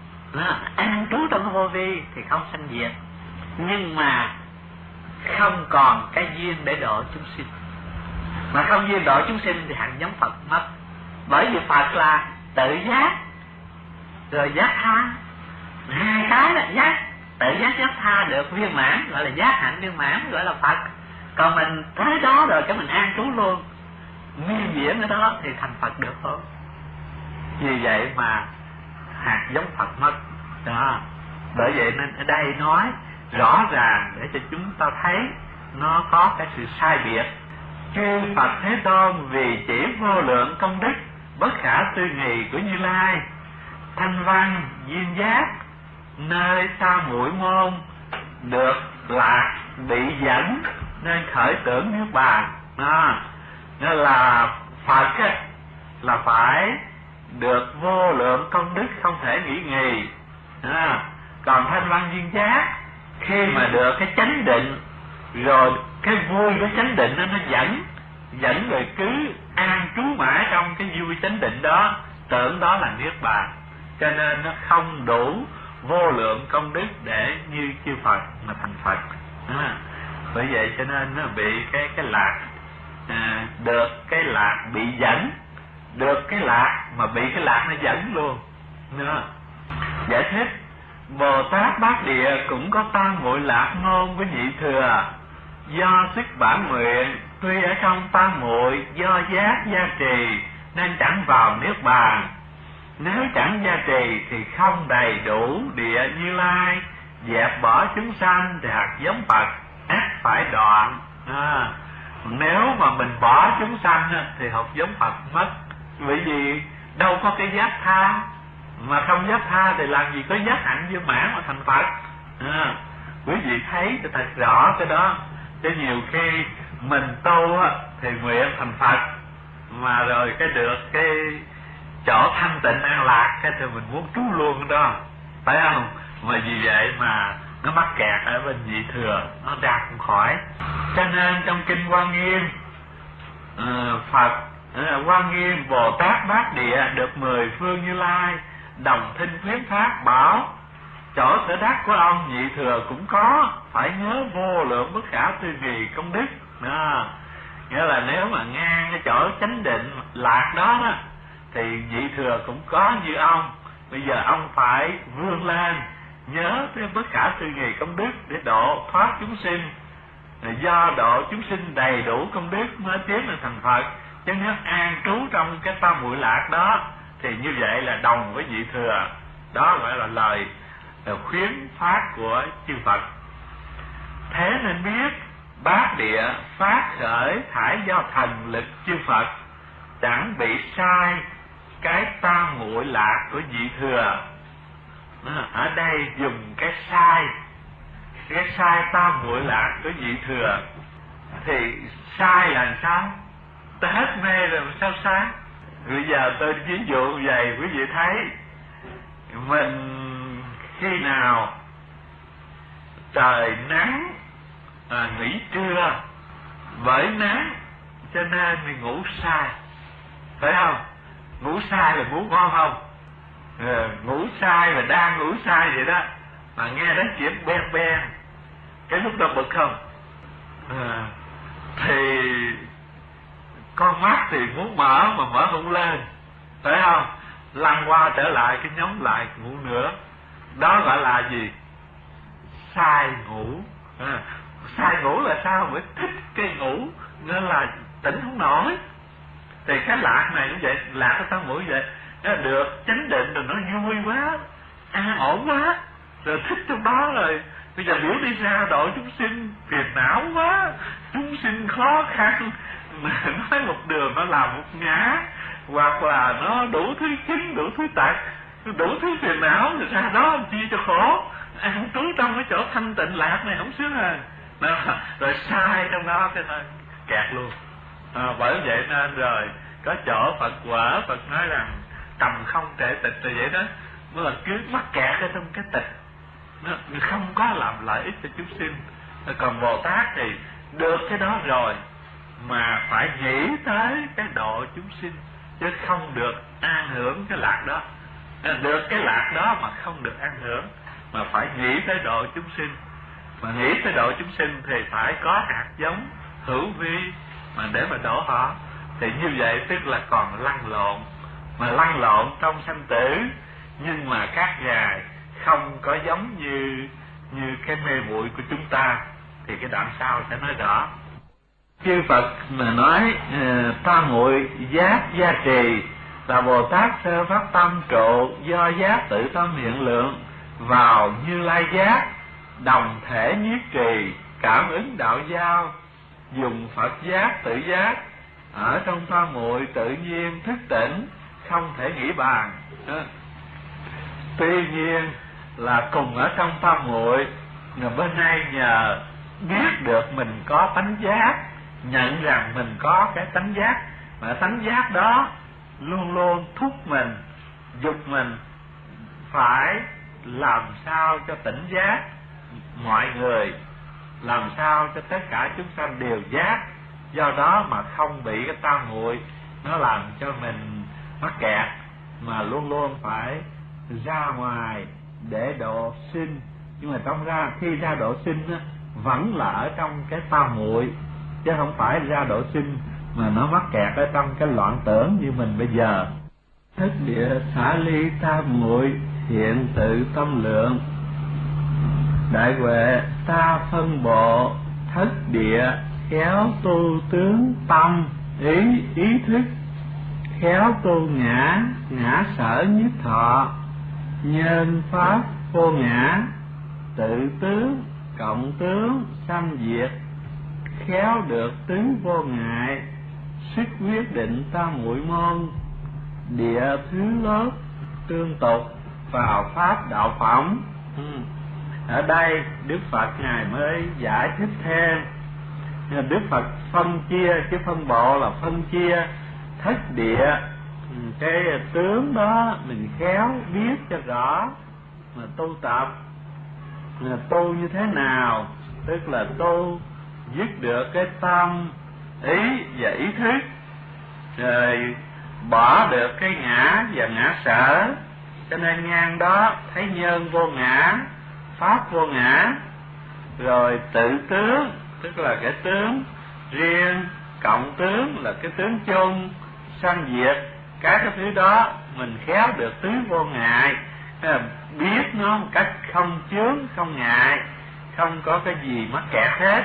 S2: an trú trong vô vi thì không sanh diệt, nhưng mà không còn cái duyên để độ chúng sinh. Mà không duyên độ chúng sinh thì hạnh giống Phật mất. Bởi vì Phật là tự giác rồi giác tha, hai cái là giác, tự giác giác tha được viên mãn gọi là giác hạnh viên mãn, gọi là Phật. Còn mình tới đó rồi cái mình an trú luôn, nguyên diễn ở đó thì thành Phật được thôi. Vì vậy mà hạt giống Phật mất đó. Bởi vậy nên ở đây nói rõ ràng để cho chúng ta thấy nó có cái sự sai biệt. Chư Phật Thế Tôn vì chỉ vô lượng công đức bất khả tư nghì của Như Lai, thanh văn duyên giác nơi ta muội môn được lạc bị dẫn nên khởi tưởng Niết Bàn. Nên là Phật là phải được vô lượng công đức không thể nghĩ nghì. Còn thanh văn duyên giác khi mà được cái chánh định rồi, cái vui của chánh định nó dẫn rồi cứ an trú mãi trong cái vui chánh định đó, tưởng đó là Niết Bàn. Cho nên nó không đủ vô lượng công đức để như chư Phật mà thành Phật. Bởi vậy cho nên nó bị cái lạc, được cái lạc bị dẫn, được cái lạc mà bị cái lạc nó dẫn luôn. Giải thích: Bồ Tát Bát Địa cũng có tam muội lạc ngôn với nhị thừa, do sức bản nguyện, tuy ở trong tam muội do giác gia trì nên chẳng vào Niết Bàn. Nếu chẳng gia trì thì không đầy đủ địa Như Lai, dẹp bỏ chúng sanh thì hạt giống Phật ắt phải đoạn. Nếu mà mình bỏ chúng sanh thì hạt giống Phật mất. Bởi vì đâu có cái giác tha, mà không giác tha thì làm gì có giác hạnh viên mãn mà thành Phật. Quý vị thấy cho thật rõ cái đó. Chứ nhiều khi mình tu thì nguyện thành Phật, mà rồi cái được cái chỗ thanh tịnh an lạc cái thì mình muốn trú luôn đó, phải không? Mà vì vậy mà nó mắc kẹt ở bên nhị thừa, nó ra không khỏi. Cho nên trong kinh Hoa Nghiêm, Phật Hoa Nghiêm Bồ Tát Bát Địa được 10 phương Như Lai đồng thinh khuyến phát bảo: chỗ sở đắc của ông nhị thừa cũng có, phải nhớ vô lượng bất khả tư nghì công đức. Nghĩa là nếu mà ngang cái chỗ chánh định lạc đó thì nhị thừa cũng có như ông. Bây giờ ông phải vươn lên nhớ cái bất khả tư nghì công đức để độ thoát chúng sinh. Do độ chúng sinh đầy đủ công đức mới tiến lên thành Phật. Chứ nếu an trú trong cái tam muội lạc đó thì như vậy là đồng với nhị thừa. Đó gọi là lời khuyến phát của chư Phật. Thế nên biết Bát Địa phát khởi thải do thần lực chư Phật, chẳng bị sai cái tam muội lạc của nhị thừa. Ở đây dùng cái sai tam muội lạc của nhị thừa. Thì sai là sao? Ta hết mê rồi mà sao sai? Bây giờ tôi ví dụ vậy, quý vị thấy mình khi nào trời nắng nghỉ trưa, bởi nắng cho nên mình ngủ sai, phải không? Ngủ sai là ngủ ngon không? Ngủ sai và đang ngủ sai vậy đó, mà nghe đến chuyện ben cái lúc đó bực không? Thì con mắt thì muốn mở mà mở không lên, phải không? Lăn qua trở lại cái nhóm lại ngủ nữa. Đó gọi là gì? Sai ngủ. Sai ngủ là sao? Mới thích cái ngủ nên là tỉnh không nổi. Thì cái lạc này cũng vậy, lạc cái tam muội vậy, nó được chánh định rồi nó vui quá, an ổn quá, rồi thích trong đó rồi. Bây giờ biểu đi ra độ chúng sinh phiền não quá, chúng sinh khó khăn, mà nói một đường nó làm một ngã, hoặc là nó đủ thứ chính, đủ thứ tật, đủ thứ phiền não, rồi ra đó làm chi cho khổ. An trú trong cái chỗ thanh tịnh lạc này không sướng à. Rồi sai trong đó cái thôi kẹt luôn. Bởi vậy nên rồi có chỗ Phật quở, Phật nói rằng tầm không trệ tịch rồi vậy đó, mới là cứ mắc kẹt ở trong cái tịch, nó không có làm lợi ích cho chúng sinh. Còn Bồ Tát thì được cái đó rồi mà phải nghĩ tới cái độ chúng sinh, chứ không được an hưởng cái lạc đó. Được cái lạc đó mà không được an hưởng, mà phải nghĩ tới độ chúng sinh. Mà nghĩ tới độ chúng sinh thì phải có hạt giống hữu vi mà để mà đổ họ. Thì như vậy tức là còn lăn lộn, mà lăn lộn trong sanh tử, nhưng mà các ngài không có giống như cái mê muội của chúng ta. Thì cái đoạn sau sẽ nói rõ.
S1: chư Phật mà nói tam muội giác gia trì là Bồ Tát sơ phát tâm trụ do giác tự tâm hiện lượng vào Như Lai giác, đồng thể nhiếp trì cảm ứng đạo giao, dùng Phật giác tự giác ở trong tam muội tự nhiên thức tỉnh, không thể nghĩ bàn. Tuy nhiên là cùng ở trong tam muội, người bên này nhờ biết được mình có tánh giác, nhận rằng mình có cái tánh giác, mà tánh giác đó luôn luôn thúc mình, dục mình phải làm sao cho tỉnh giác mọi người, làm sao cho tất cả chúng sanh đều giác. Do đó mà không bị cái tam muội nó làm cho mình mắc kẹt, mà luôn luôn phải ra ngoài để độ sinh. Nhưng mà khi ra độ sinh á, vẫn là ở trong cái tam muội, chứ không phải ra độ sinh mà nó mắc kẹt ở trong cái loạn tưởng như mình bây giờ. Thất địa xả ly tam muội hiện tự tâm lượng, đại huệ ta phân bộ thất địa khéo tu tướng tâm ý thức, khéo tu ngã sở nhất thọ, nhân pháp vô ngã, tự tướng cộng tướng sanh diệt, khéo được tướng vô ngại, sức quyết định tam muội môn, địa thứ lớp tương tục vào pháp đạo phẩm. Ở đây Đức Phật ngài mới giải thích thêm. Đức Phật phân chia, chứ phân bộ là phân chia thất địa, cái tướng đó mình khéo biết cho rõ mà tu tập. Tu như thế nào? Tức là tu dứt được cái tâm ý và ý thức, rồi bỏ được cái ngã và ngã sở. Cho nên ngang đó thấy nhân vô ngã, pháp vô ngã, rồi tự tướng tức là cái tướng riêng, cộng tướng là cái tướng chung, sanh diệt. Các cái thứ đó mình khéo được tướng vô ngại, biết nó một cách không chướng không ngại, không có cái gì mắc kẹt hết.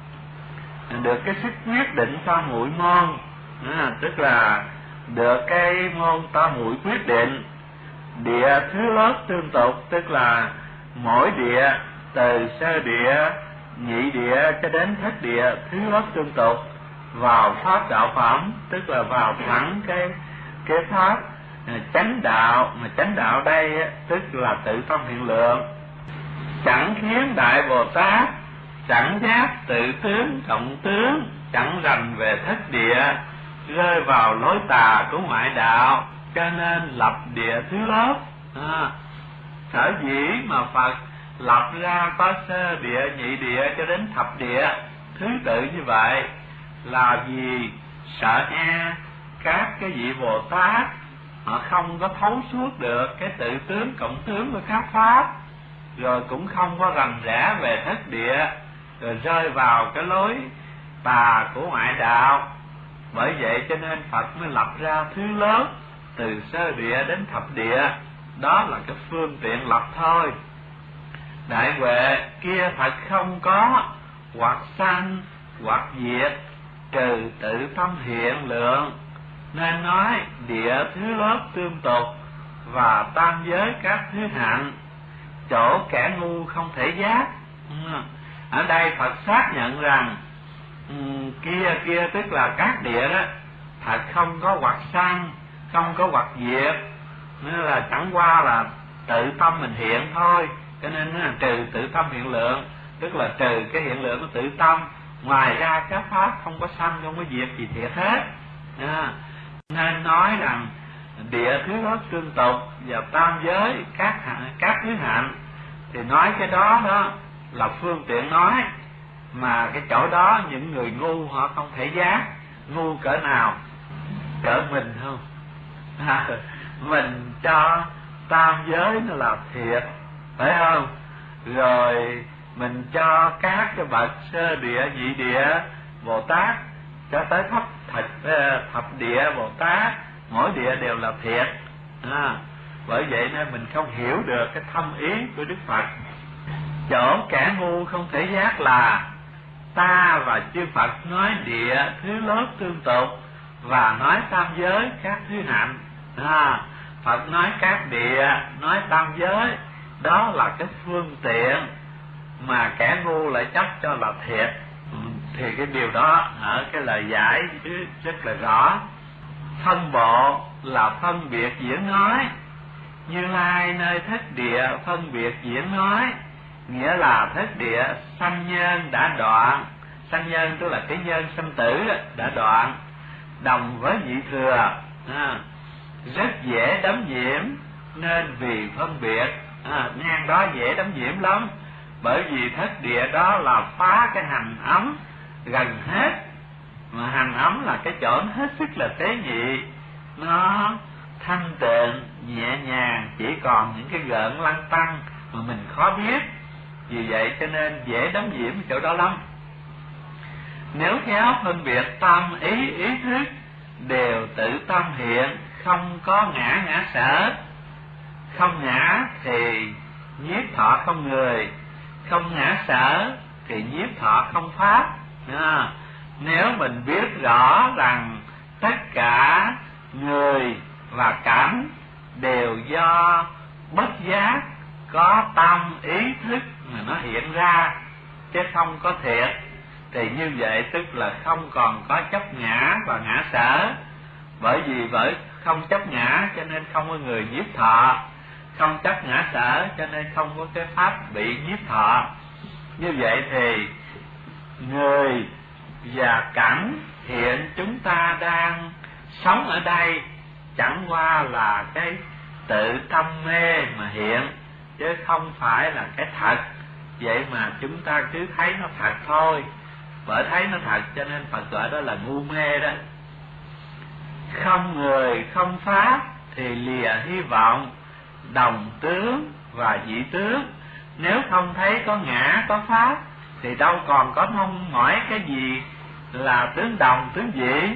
S1: Được cái sức quyết định tam muội môn, tức là được cái môn tam muội quyết định. Địa thứ lớp tương tục, tức là mỗi địa từ sơ địa, nhị địa cho đến thất địa thứ lớp tương tục vào pháp đạo phẩm, tức là vào thẳng cái pháp chánh đạo. Mà chánh đạo đây tức là tự tâm hiện lượng. Chẳng khiến đại Bồ Tát chẳng giác tự tướng cộng tướng, chẳng rành về thất địa, rơi vào lối tà của ngoại đạo, cho nên lập địa thứ lớp. Sở dĩ mà Phật lập ra có sơ địa, nhị địa cho đến thập địa thứ tự như vậy là vì sợ các cái vị Bồ Tát họ không có thấu suốt được cái tự tướng cộng tướng của các pháp, rồi cũng không có rành rẽ về thất địa, rồi rơi vào cái lối tà của ngoại đạo. Bởi vậy cho nên Phật mới lập ra thứ lớp từ sơ địa đến thập địa, đó là cái phương tiện lập thôi. Đại huệ kia Phật không có hoặc sanh hoặc diệt, trừ tự tâm hiện lượng, nên nói địa thứ lớp tương tục và tam giới các thứ hạnh, chỗ kẻ ngu không thể giác. Ở đây Phật xác nhận rằng kia tức là các địa đó, Phật không có hoặc sanh, không có hoặc diệt, nên là chẳng qua là tự tâm mình hiện thôi. Cho nên nó là trừ tự tâm hiện lượng, tức là trừ cái hiện lượng của tự tâm. Ngoài ra các pháp không có sanh, không có diệt gì thiệt hết. Nên nói rằng địa thứ lớp tương tục và tam giới các thứ hạnh, thì nói cái đó là phương tiện nói, mà cái chỗ đó những người ngu họ không thể giác. Ngu cỡ nào? Cỡ mình không? Mình cho tam giới nó là thiệt, phải không? Rồi mình cho các cái bậc sơ địa, nhị địa Bồ Tát cho tới thập địa Bồ Tát, mỗi địa đều là thiệt. Bởi vậy nên mình không hiểu được cái thâm ý của Đức Phật. Chỗ kẻ ngu không thể giác là
S2: ta và chư Phật nói địa thứ lốt tương tục, và nói tam giới các thứ hạnh. Phật nói các địa, nói tam giới, đó là cái phương tiện mà kẻ ngu lại chấp cho là thiệt. Thì cái điều đó ở cái lời giải rất là rõ. Phân bộ là phân biệt diễn nói, Như Lai nơi thất địa phân biệt diễn nói, nghĩa là thất địa sanh nhân đã đoạn. Sanh nhân tức là cái nhân sanh tử đã đoạn, đồng với nhị thừa, rất dễ đắm nhiễm, nên vì phân biệt ngang đó dễ đắm nhiễm lắm. Bởi vì thất địa đó là phá cái hành ấm gần hết, mà hành ấm là cái chỗ hết sức là tế nhị, nó thanh tịnh nhẹ nhàng, chỉ còn những cái gợn lăng tăng mà mình khó biết. Vì vậy cho nên dễ đắm nhiễm chỗ đó lắm. Nếu khéo phân biệt tâm ý ý thức đều tự tâm hiện, không có ngã sở. Không ngã thì nhiếp thọ không người, không ngã sở thì nhiếp thọ không pháp. Nếu mình biết rõ rằng tất cả người và cảnh đều do bất giác có tâm ý thức mà nó hiện ra, chứ không có thiệt, thì như vậy tức là không còn có chấp ngã và ngã sở. Bởi vì không chấp ngã cho nên không có người nhiếp thọ, không chấp ngã sở cho nên không có cái pháp bị nhiếp thọ. Như vậy thì người và cảnh hiện chúng ta đang sống ở đây chẳng qua là cái tự tâm mê mà hiện, chứ không phải là cái thật. Vậy mà chúng ta cứ thấy nó thật thôi. Bởi thấy nó thật cho nên Phật gọi đó là ngu mê đó. Không người không pháp thì lìa hy vọng, đồng tướng và dị tướng. Nếu không thấy có ngã có pháp thì đâu còn có mong mỏi cái gì là tướng đồng tướng dị.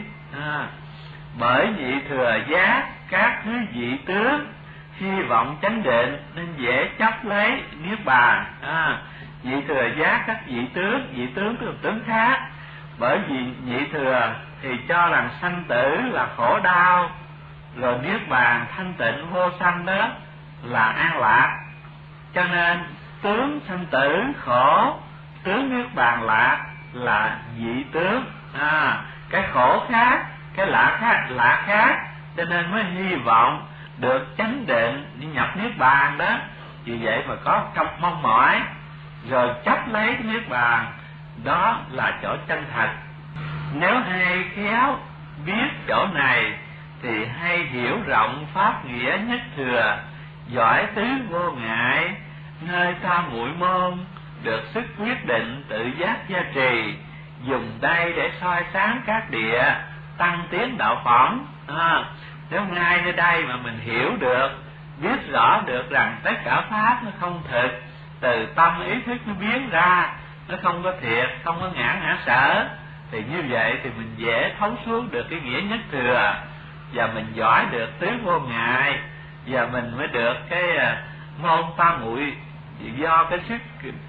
S2: Bởi nhị thừa giác các thứ dị tướng, hy vọng chánh định nên dễ chấp lấy niết bàn. Nhị thừa giác các dị tướng tức là tướng khác. Bởi vì nhị thừa thì cho rằng sanh tử là khổ đau, rồi niết bàn thanh tịnh vô sanh đó là an lạc. Cho nên tướng sanh tử khổ, tướng niết bàn lạc là dị tướng. Cái khổ khác, cái lạ khác, cho nên mới hy vọng được chánh định đi nhập niết bàn đó. Vì vậy mà có trong mong mỏi rồi chấp lấy cái niết bàn, đó là chỗ chân thật. Nếu hay khéo biết chỗ này thì hay hiểu rộng pháp nghĩa nhất thừa, giỏi tứ vô ngại, nơi ta muội môn được sức quyết định tự giác gia trì, dùng đây để soi sáng các địa, tăng tiến đạo phẩm. Nếu ngay nơi đây mà mình hiểu được, biết rõ được rằng tất cả pháp nó không thực, từ tâm ý thức nó biến ra, nó không có thiệt, không có ngã sở, thì như vậy thì mình dễ thấu suốt được cái nghĩa nhất thừa, và mình giỏi được tứ vô ngại, và mình mới được cái môn tam muội do cái sức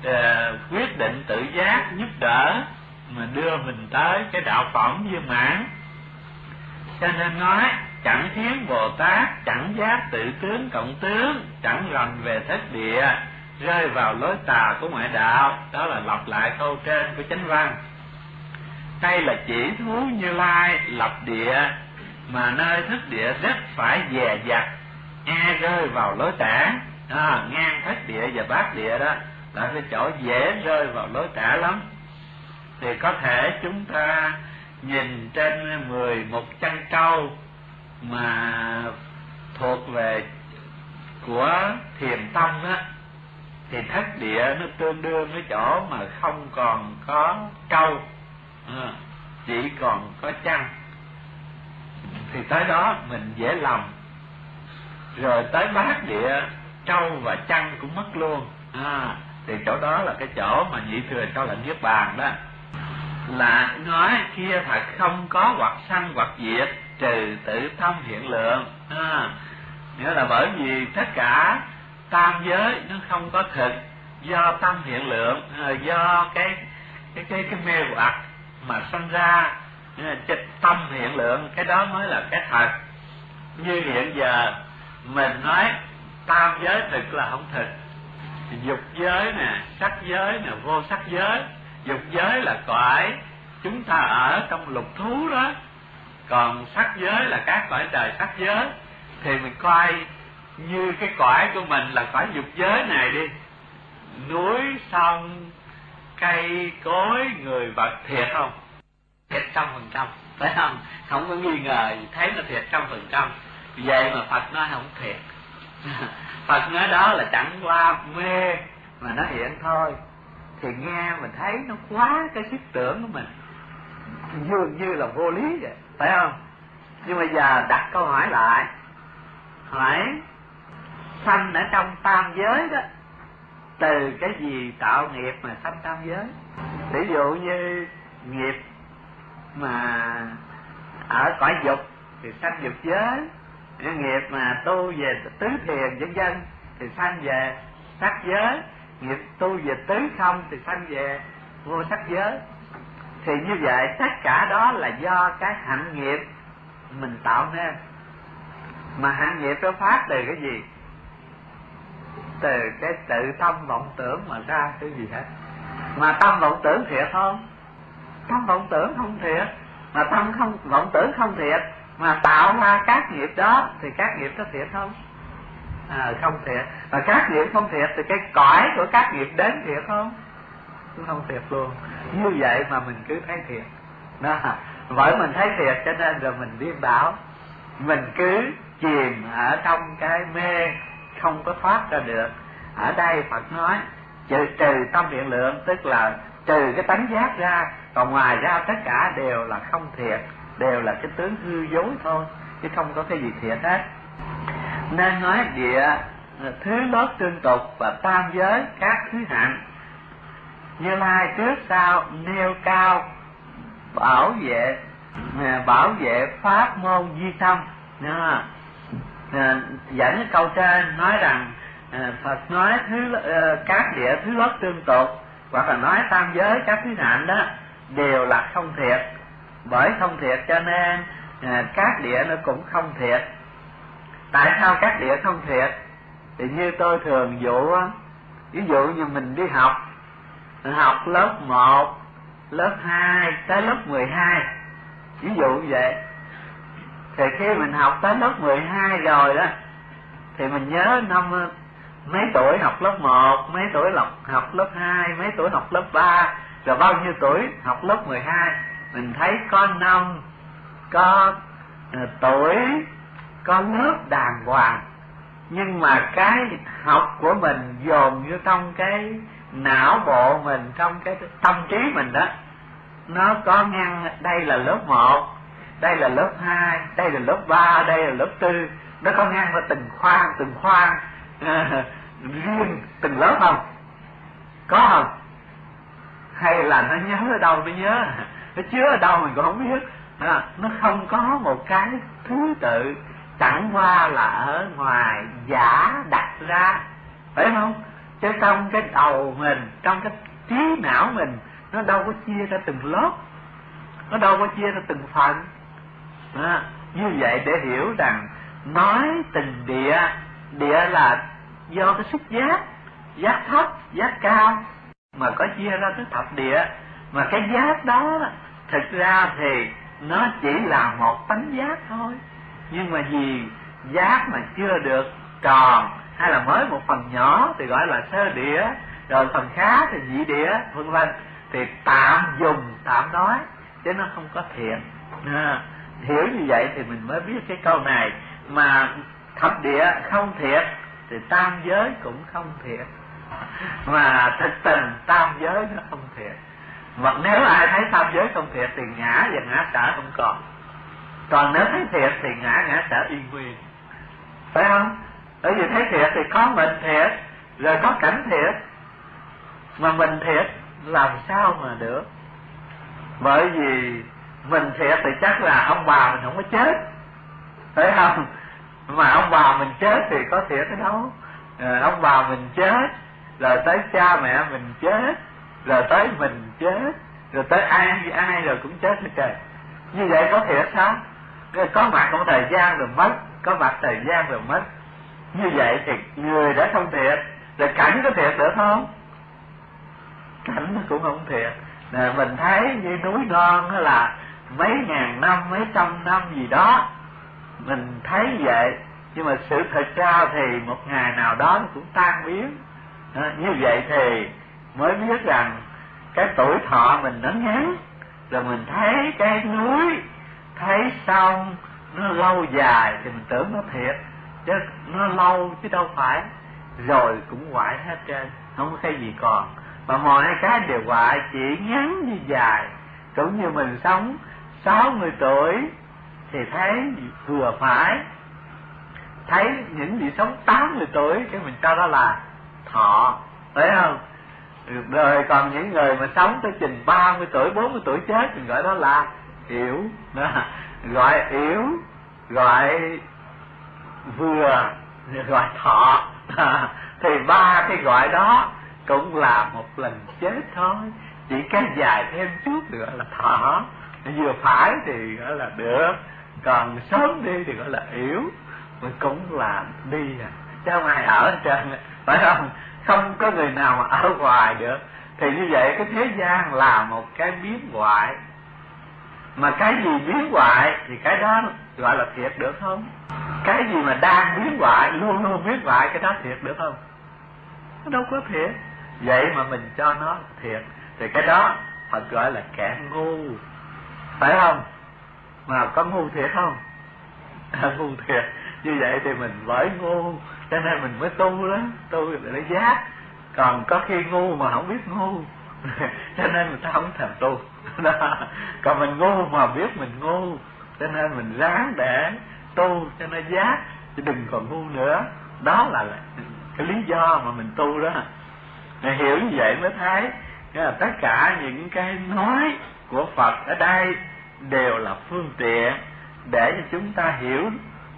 S2: quyết định tự giác giúp đỡ mà đưa mình tới cái đạo phẩm viên mãn. Cho nên nói chẳng khiến Bồ Tát chẳng giác tự tướng cộng tướng, chẳng rành về thất địa, rơi vào lối tà của ngoại đạo. Đó là lặp lại câu trên của chánh văn. Đây là chỉ thú Như Lai lập địa, mà nơi thất địa rất phải dè dặt, e rơi vào lối tả. Ngang thất địa và bát địa đó là cái chỗ dễ rơi vào lối tả lắm. Thì có thể chúng ta nhìn trên 11 chân câu mà thuộc về của Thiền Tông á, thì thất địa nó tương đương với chỗ mà không còn có câu, chỉ còn có chân. Thì tới đó mình dễ lầm. Rồi tới bát địa trâu và chân cũng mất luôn. Thì chỗ đó là cái chỗ mà nhị thừa cho là niết bàn đó. Là nói kia thật không có hoặc sanh hoặc diệt, trừ tự tâm hiện lượng. Nghĩa là bởi vì tất cả tam giới nó không có thực, do tâm hiện lượng, do cái mê hoặc mà sanh ra cái tâm hiện lượng, cái đó mới là cái thật. Như hiện giờ mình nói tam giới thực là không thực. Dục giới nè, sắc giới nè, vô sắc giới. Dục giới là cõi chúng ta ở trong lục thú đó, còn sắc giới là các cõi trời sắc giới. Thì mình coi như cái cõi của mình là cõi dục giới này đi, núi sông cây cối người vật thiệt không? Thiệt 100%, phải không? Không có nghi ngờ gì, thấy nó thiệt 100%. Vậy mà Phật nói không thiệt. Phật nói đó là chẳng qua mê mà nó hiện thôi. Thì nghe mình thấy nó quá cái sức tưởng của mình, dường như là vô lý vậy, phải không? Nhưng bây giờ đặt câu hỏi lại, hỏi sanh ở trong tam giới đó, từ cái gì tạo nghiệp mà sanh tam giới? Ví dụ như nghiệp mà ở cõi dục thì sanh dục giới, nghiệp mà tu về tứ thiền vân vân thì sanh về sắc giới, nghiệp tu về tứ không thì sanh về vô sắc giới. Thì như vậy tất cả đó là do cái hạnh nghiệp mình tạo nên. Mà hạnh nghiệp nó phát từ cái gì? Từ cái tự tâm vọng tưởng mà ra cái gì hết. Mà tâm vọng tưởng thiệt không? Tâm vọng tưởng không thiệt. Mà tâm không vọng tưởng không thiệt mà tạo ra các nghiệp đó thì các nghiệp đó thiệt không? Không thiệt. Mà các nghiệp không thiệt thì cái cõi của các nghiệp đến thiệt không? Cũng không thiệt luôn. Như vậy mà mình cứ thấy thiệt đó. Bởi mình thấy thiệt cho nên rồi mình điên đảo, mình cứ chìm ở trong cái mê không có thoát ra được. Ở đây Phật nói trừ tâm hiện lượng, tức là trừ cái tánh giác ra, còn ngoài ra tất cả đều là không thiệt, đều là cái tướng hư dối thôi, chứ không có cái gì thiệt hết. Nên nói địa thứ lớp tương tục và tam giới các thứ hạnh, Như Lai trước sau nêu cao bảo vệ pháp môn duy tâm. Dẫn cái câu trên nói rằng Phật nói các địa thứ lớp tương tục hoặc là nói tam giới các thứ hạnh đó đều là không thiệt. Bởi không thiệt cho nên các địa nó cũng không thiệt. Tại sao các địa không thiệt? Thì như tôi thường dụ, ví dụ như mình đi học lớp 1, lớp 2 tới lớp 12, ví dụ như vậy. Thì khi mình học tới lớp 12 rồi đó, thì mình nhớ năm mấy tuổi học lớp 1, mấy tuổi học lớp 2, mấy tuổi học lớp 3, rồi bao nhiêu tuổi học lớp 12. Mình thấy có năm, có tuổi, có lớp đàng hoàng. Nhưng mà cái học của mình dồn như trong cái não bộ mình, trong cái tâm trí mình đó, nó có ngăn đây là lớp 1, đây là lớp 2, đây là lớp 3, đây là lớp 4. Nó có ngăn vào từng khoang riêng từng lớp không? Có không? Hay là nó nhớ ở đâu nó nhớ, nó chứa ở đâu mình cũng không biết. Nó không có một cái thứ tự, chẳng qua là ở ngoài giả đặt ra, phải không? Chứ trong cái đầu mình, trong cái trí não mình, nó đâu có chia ra từng lớp, nó đâu có chia ra từng phần. Như vậy để hiểu rằng nói từng địa là do cái xúc giác thấp, giác cao mà có chia ra tới thập địa. Mà cái giác đó thực ra thì nó chỉ là một tánh giác thôi. Nhưng mà vì giác mà chưa được tròn, hay là mới một phần nhỏ thì gọi là sơ địa, rồi phần khá thì nhị địa, vân vân, thì tạm dùng, tạm nói, chứ nó không có thiện. Hiểu như vậy thì mình mới biết cái câu này. Mà thập địa không thiệt thì tam giới cũng không thiệt. Mà thực tình tam giới nó không thiệt. Mà nếu ai thấy tam giới không thiệt thì ngã và ngã sở không còn. Còn nếu thấy thiệt thì ngã sở yên nguyên, phải không? Bởi vì thấy thiệt thì có mình thiệt, rồi có cảnh thiệt. Mà mình thiệt làm sao mà được? Bởi vì mình thiệt thì chắc là ông bà mình không có chết, phải không? Mà ông bà mình chết thì có thiệt cái đâu. Ông bà mình chết, rồi tới cha mẹ mình chết, rồi tới mình chết, rồi tới ai rồi cũng chết hết trời. Như vậy có thiệt sao? Có mặt một thời gian rồi mất, có mặt thời gian rồi mất. Như vậy thì người đã không thiệt, rồi cảnh có thiệt được không? Cảnh nó cũng không thiệt. Mình thấy như núi non đó là mấy ngàn năm, mấy trăm năm gì đó, mình thấy vậy, nhưng mà sự thật ra thì một ngày nào đó nó cũng tan biến. Như vậy thì mới biết rằng cái tuổi thọ mình nó ngắn. Rồi mình thấy cái núi, thấy sông nó lâu dài thì mình tưởng nó thiệt, chứ nó lâu chứ đâu phải. Rồi cũng hoại hết trơn, không có cái gì còn. Mà mọi cái đều hoại, chỉ ngắn như dài. Cũng như mình sống 60 tuổi thì thấy vừa phải, thấy những gì sống 80 tuổi cái mình cho đó là thọ, phải không? Rồi còn những người mà sống tới chừng 30 tuổi, 40 tuổi chết mình gọi đó là yếu. Gọi yếu, gọi vừa, gọi thọ. Thì ba cái gọi đó cũng là một lần chết thôi, chỉ cái dài thêm chút thì gọi là thọ, vừa phải thì gọi là được, còn sớm đi thì gọi là yếu. Mình cũng là đi chứ không ai ở hết trơn, phải không? Không có người nào mà ở hoài được. Thì như vậy cái thế gian là một cái biến hoại. Mà cái gì biến hoại thì cái đó gọi là thiệt được không? Cái gì mà đang biến hoại, luôn luôn biến hoại, cái đó thiệt được không? Nó đâu có thiệt. Vậy mà mình cho nó thiệt thì cái đó Phật gọi là kẻ ngu, phải không? Mà có ngu thiệt không? Ngu thiệt. Như vậy thì mình bởi ngu, cho nên mình mới tu đó, tu để giác. Còn có khi ngu mà không biết ngu cho nên người ta không thèm tu. Còn mình ngu mà biết mình ngu, cho nên mình ráng để tu cho nó giác, chứ đừng còn ngu nữa. Đó là cái lý do mà mình tu đó. Mình hiểu như vậy mới thấy là tất cả những cái nói của Phật ở đây đều là phương tiện để cho chúng ta hiểu,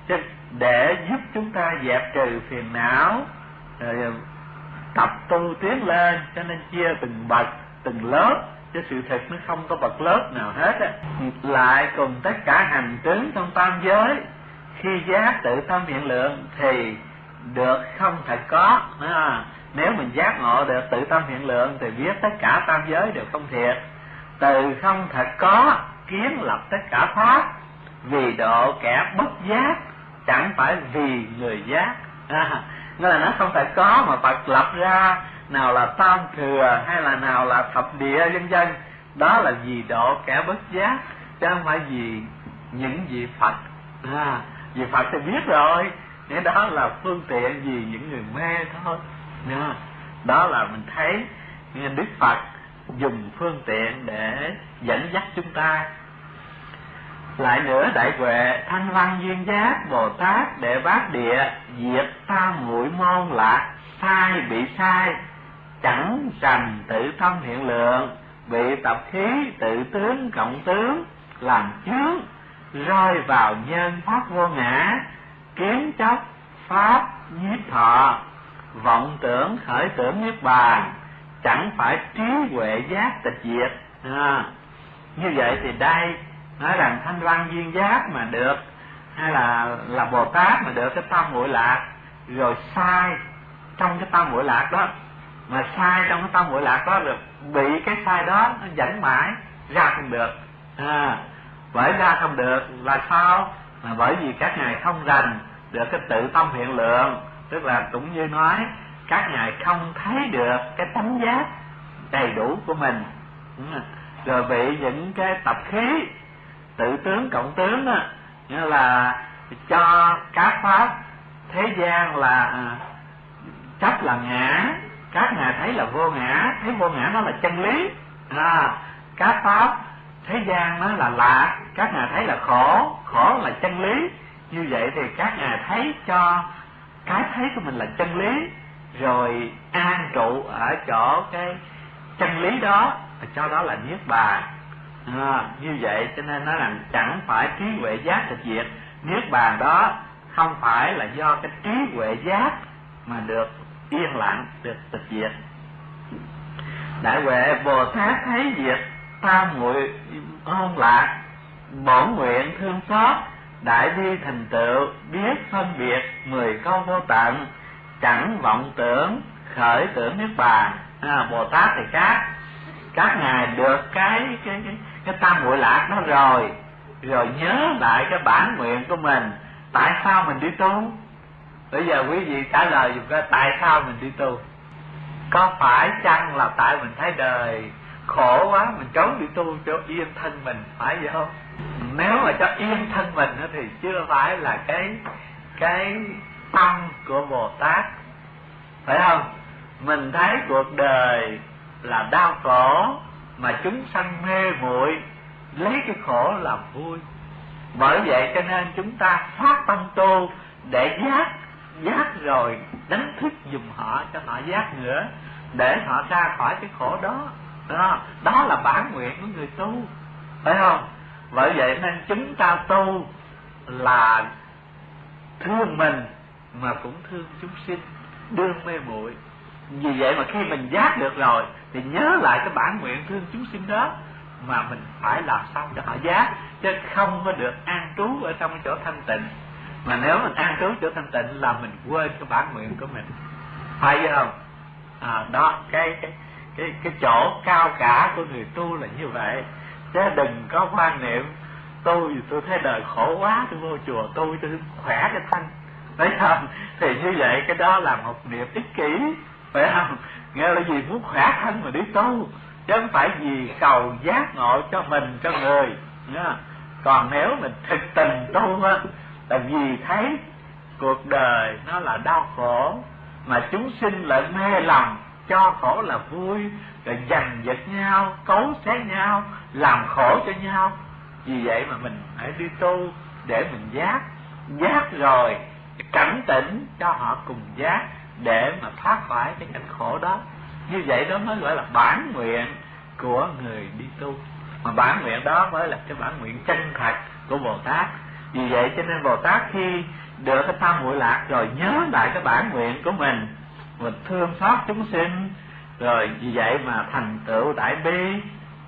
S2: để giúp chúng ta dẹp trừ phiền não, rồi tập tu tiến lên. Cho nên chia từng bậc, từng lớp, chứ sự thật nó không có bậc lớp nào hết á. Lại cùng tất cả hành tướng trong tam giới, khi giác tự tâm hiện lượng thì được không thật có. Nếu mình giác ngộ được tự tâm hiện lượng thì biết tất cả tam giới đều không thiệt. Từ không thật có kiến lập tất cả pháp, vì độ kẻ bất giác, chẳng phải vì người giác. Nghĩa là nó không phải có mà Phật lập ra, nào là tam thừa hay là nào là thập địa vân vân, đó là vì độ kẻ bất giác, chứ không phải vì những vị Phật. Vì Phật thì biết rồi, nghĩa đó là phương tiện vì những người mê thôi. Đó là mình thấy Đức Phật dùng phương tiện để dẫn dắt chúng ta. Lại nữa, đại huệ Thanh Văn Duyên Giác Bồ Tát Đệ Bát Địa, diệt tam muội môn lạc, sai bị sai, chẳng rành tự tâm hiện lượng, bị tập khí tự tướng cộng tướng làm chướng, rơi vào nhân pháp vô ngã, kiến chấp pháp nhiếp thọ, vọng tưởng khởi tưởng niết bàn, chẳng phải trí huệ giác tịch diệt. Như vậy thì đây nói rằng Thanh Văn Duyên Giác mà được, hay là Bồ Tát mà được cái tam muội lạc, rồi sai trong cái tam muội lạc đó, mà sai trong cái tam muội lạc đó, được bị cái sai đó nó dẫn mãi ra không được. Bởi ra không được là sao? Là bởi vì các ngài không rành được cái tự tâm hiện lượng, tức là cũng như nói các ngài không thấy được cái tánh giác đầy đủ của mình, rồi bị những cái tập khí tự tướng cộng tướng đó, nghĩa là cho các pháp thế gian là chấp là ngã, các ngài thấy là vô ngã, thấy vô ngã nó là chân lý. Các pháp thế gian nó là lạc, các ngài thấy là khổ, khổ là chân lý. Như vậy thì các ngài thấy cho cái thấy của mình là chân lý, rồi an trụ ở chỗ cái chân lý đó, cho đó là niết bàn. Như vậy cho nên nó rằng chẳng phải trí huệ giác tịch diệt. Niết bàn đó không phải là do cái trí huệ giác mà được yên lặng, được tịch diệt. Đại huệ Bồ Tát thấy diệt tam muội ôn lạc, bổn nguyện thương xót, đại bi thành tựu, biết phân biệt 10 câu vô tận, chẳng vọng tưởng, khởi tưởng niết bàn. Bồ Tát thì các ngài được cái tam muội lạc đó rồi nhớ lại cái bản nguyện của mình, tại sao mình đi tu. Bây giờ quý vị trả lời dùm coi, tại sao mình đi tu? Có phải chăng là tại mình thấy đời khổ quá, mình trốn đi tu cho yên thân mình, phải vậy không? Nếu mà cho yên thân mình thì chưa phải là cái tâm của Bồ Tát, phải không? Mình thấy cuộc đời là đau khổ, mà chúng sanh mê muội lấy cái khổ làm vui. Bởi vậy cho nên chúng ta phát tâm tu để giác rồi đánh thức giùm họ, cho họ giác nữa, để họ ra khỏi cái khổ đó. Đó là bản nguyện của người tu, phải không? Bởi vậy nên chúng ta tu là thương mình mà cũng thương chúng sinh đương mê muội. Vì vậy mà khi mình giác được rồi thì nhớ lại cái bản nguyện thương chúng sinh đó, mà mình phải làm sao cho họ giác, chứ không có được an trú ở trong cái chỗ thanh tịnh. Mà nếu mình an trú chỗ thanh tịnh là mình quên cái bản nguyện của mình, phải vậy không? Đó cái chỗ cao cả của người tu là như vậy. Chứ đừng có quan niệm tôi thấy đời khổ quá, tôi vô chùa tôi khỏe cái thân, phải không? Thì như vậy cái đó là một niệm ích kỷ, phải không? Nghĩa là gì? Muốn khỏe thân mà đi tu, chứ không phải vì cầu giác ngộ cho mình, cho người nha. Còn nếu mình thực tình tu á, là vì thấy cuộc đời nó là đau khổ, mà chúng sinh lại mê lầm cho khổ là vui, rồi giành giật nhau, cấu xé nhau, làm khổ cho nhau. Vì vậy mà mình phải đi tu để mình giác rồi cảnh tỉnh cho họ cùng giác, để mà thoát khỏi cái cảnh khổ đó. Như vậy đó mới gọi là bản nguyện của người đi tu, mà bản nguyện đó mới là cái bản nguyện chân thật của Bồ Tát. Vì vậy cho nên Bồ Tát khi được cái tam muội lạc rồi nhớ lại cái bản nguyện của mình thương xót chúng sinh, rồi vì vậy mà thành tựu đại bi,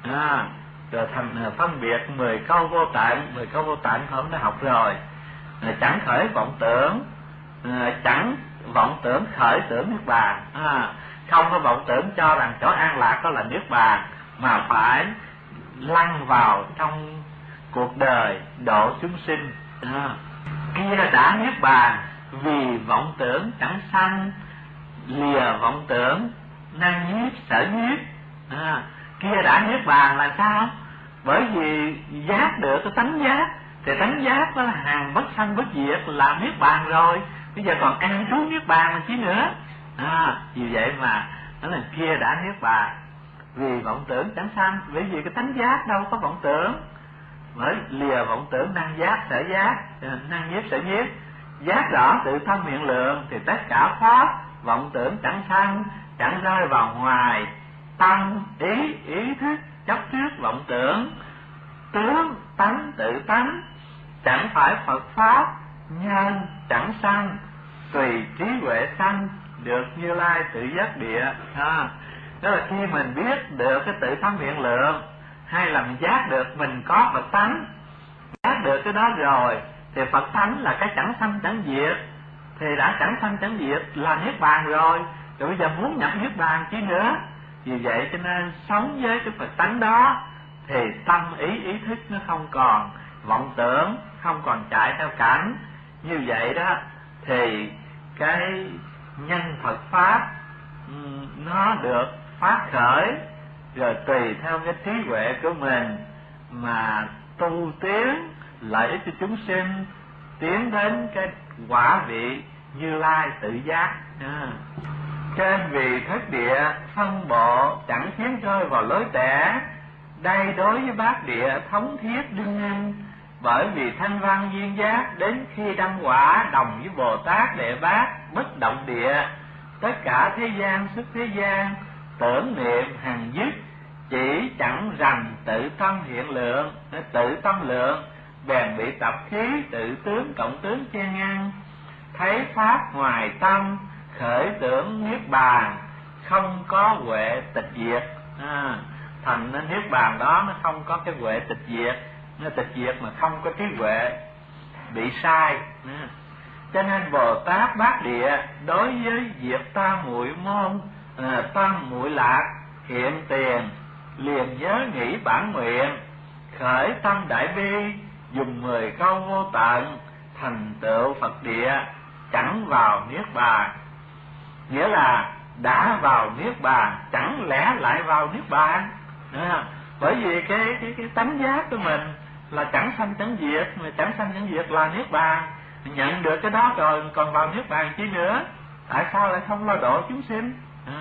S2: rồi thành phân biệt 10 câu vô tận. 10 câu vô tận hôm đã học rồi. Chẳng khởi vọng tưởng, chẳng vọng tưởng khởi tưởng niết bàn, không có vọng tưởng cho rằng chỗ an lạc đó là niết bàn, mà phải lăn vào trong cuộc đời độ chúng sinh. Kia đã niết bàn, vì vọng tưởng chẳng sanh, lìa vọng tưởng năng nhiếp sở nhiếp. Kia đã niết bàn là sao? Bởi vì giác được cái tánh giác, thì tánh giác đó là hàng bất sanh bất diệt, là niết bàn rồi. Bây giờ còn an trú niết bàn là chi nữa. Vì vậy mà nó là kia đã niết bàn, vì vọng tưởng chẳng sanh. Bởi vì cái tánh giác đâu có vọng tưởng. Bởi lìa vọng tưởng năng giác sở giác, năng nhiếp sở nhiếp. Giác rõ tự thân hiện lượng thì tất cả pháp vọng tưởng chẳng sanh, chẳng rơi vào ngoài tâm ý thức chấp trước vọng tưởng. Tướng tánh tự tánh, chẳng phải Phật pháp nhân chẳng sanh, tùy trí huệ sanh, được Như Lai tự giác địa. Đó là khi mình biết được cái tự thân hiện lượng, hay là mình giác được mình có Phật tánh, giác được cái đó rồi thì Phật tánh là cái chẳng sanh chẳng diệt, thì đã chẳng sanh chẳng diệt là niết bàn rồi. Rồi bây giờ muốn nhập niết bàn chứ nữa. Vì vậy cho nên sống với cái Phật tánh đó thì tâm ý thức nó không còn vọng tưởng, không còn chạy theo cảnh. Như vậy đó thì cái nhân Phật pháp nó được phát khởi, rồi tùy theo cái trí huệ của mình mà tu tiến lợi ích cho chúng sinh, tiến đến cái quả vị Như Lai tự giác. Trên vì thất địa phân bộ, chẳng khiến rơi vào lối tẻ. Đây đối với bát địa thống thiết đương nhân, bởi vì thanh văn duyên giác, đến khi đăng quả đồng với Bồ Tát Đệ Bát bất động địa. Tất cả thế gian xuất thế gian, tưởng niệm hằng dứt, chỉ chẳng rành tự tâm hiện lượng, tự tâm lượng, bèn bị tập khí tự tướng cộng tướng che ngăn. Thấy pháp ngoài tâm, khởi tưởng niết bàn, không có huệ tịch diệt. thành nên niết bàn đó nó không có cái huệ tịch diệt, nó tịch diệt mà không có trí huệ, bị sai. Cho nên Bồ Tát Bát Địa đối với việc tam muội môn, tam muội lạc hiện tiền, liền nhớ nghĩ bản nguyện, khởi tâm đại bi, dùng 10 câu vô tận, thành tựu Phật địa, chẳng vào niết bàn. Nghĩa là đã vào niết bàn, chẳng lẽ lại vào niết bàn? Bởi vì cái tánh giác của mình là chẳng sanh chẳng diệt, mà chẳng sanh chẳng diệt là niết bàn. Nhận được cái đó rồi còn vào niết bàn chi nữa? Tại sao lại không lo độ chúng sinh?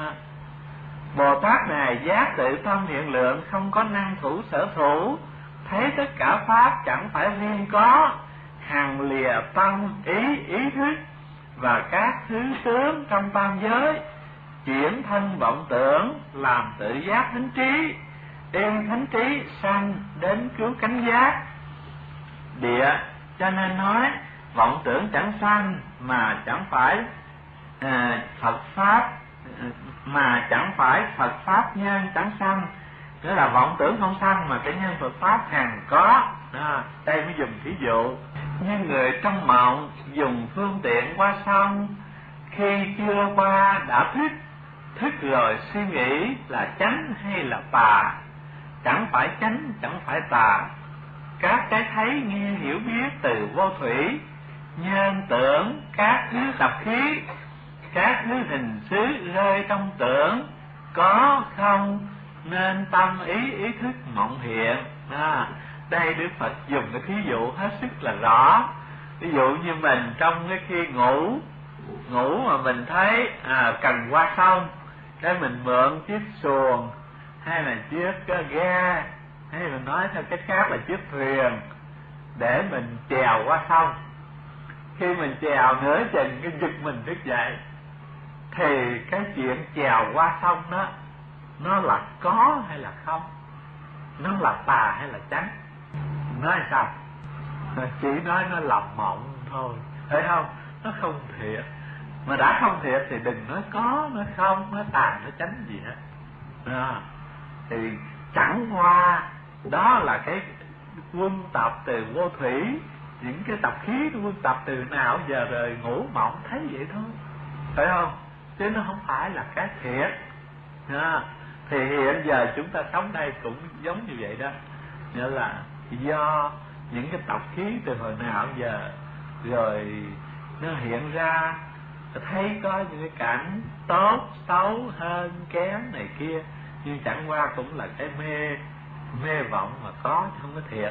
S2: Bồ Tát này giác tự tâm hiện lượng, không có năng thủ sở thủ, thấy tất cả pháp chẳng phải riêng có, hằng lìa tâm ý thức và các thứ tướng trong tam giới, chuyển thân vọng tưởng làm tự giác thánh trí, đem thánh trí sanh đến cứu cánh giác địa. Cho nên nói vọng tưởng chẳng sanh mà chẳng phải Phật pháp, mà chẳng phải Phật pháp nhân chẳng sanh. Nghĩa là vọng tưởng không sanh mà cái nhân Phật pháp hằng có. Đây mới dùng thí dụ như người trong mộng dùng phương tiện qua sông, khi chưa qua đã thức rồi suy nghĩ là chánh hay là tà, chẳng phải chánh chẳng phải tà. Các cái thấy nghe hiểu biết từ vô thủy, nhân tưởng các thứ tập khí, các thứ hình xứ rơi trong tưởng, có không nên tâm ý thức mộng hiện. Đây Đức Phật dùng cái thí dụ hết sức là rõ. Ví dụ như mình trong cái khi ngủ mà mình thấy cần qua sông, cái mình mượn chiếc xuồng hay là chiếc ghe, hay mình nói theo cách khác là chiếc thuyền để mình chèo qua sông. Khi mình chèo nửa chừng cái giật mình thức dậy, thì cái chuyện chèo qua sông đó nó là có hay là không, nó là tà hay là chánh? Nói sao? Chỉ nói nó làm mộng thôi, thấy không? Nó không thiệt. Mà đã không thiệt thì đừng nói có, nói không, nói tà, nói chánh gì hết. Thì chẳng qua đó là cái quân tập từ vô thủy, những cái tập khí quân tập từ nào giờ rồi ngủ mộng thấy vậy thôi, phải không? Chứ nó không phải là cái thiệt. Thì hiện giờ chúng ta sống đây cũng giống như vậy đó, nghĩa là do những cái tập khí từ hồi nào giờ rồi nó hiện ra, thấy có những cái cảnh tốt xấu hơn kém này kia, nhưng chẳng qua cũng là cái mê vọng mà có chứ không có thiệt.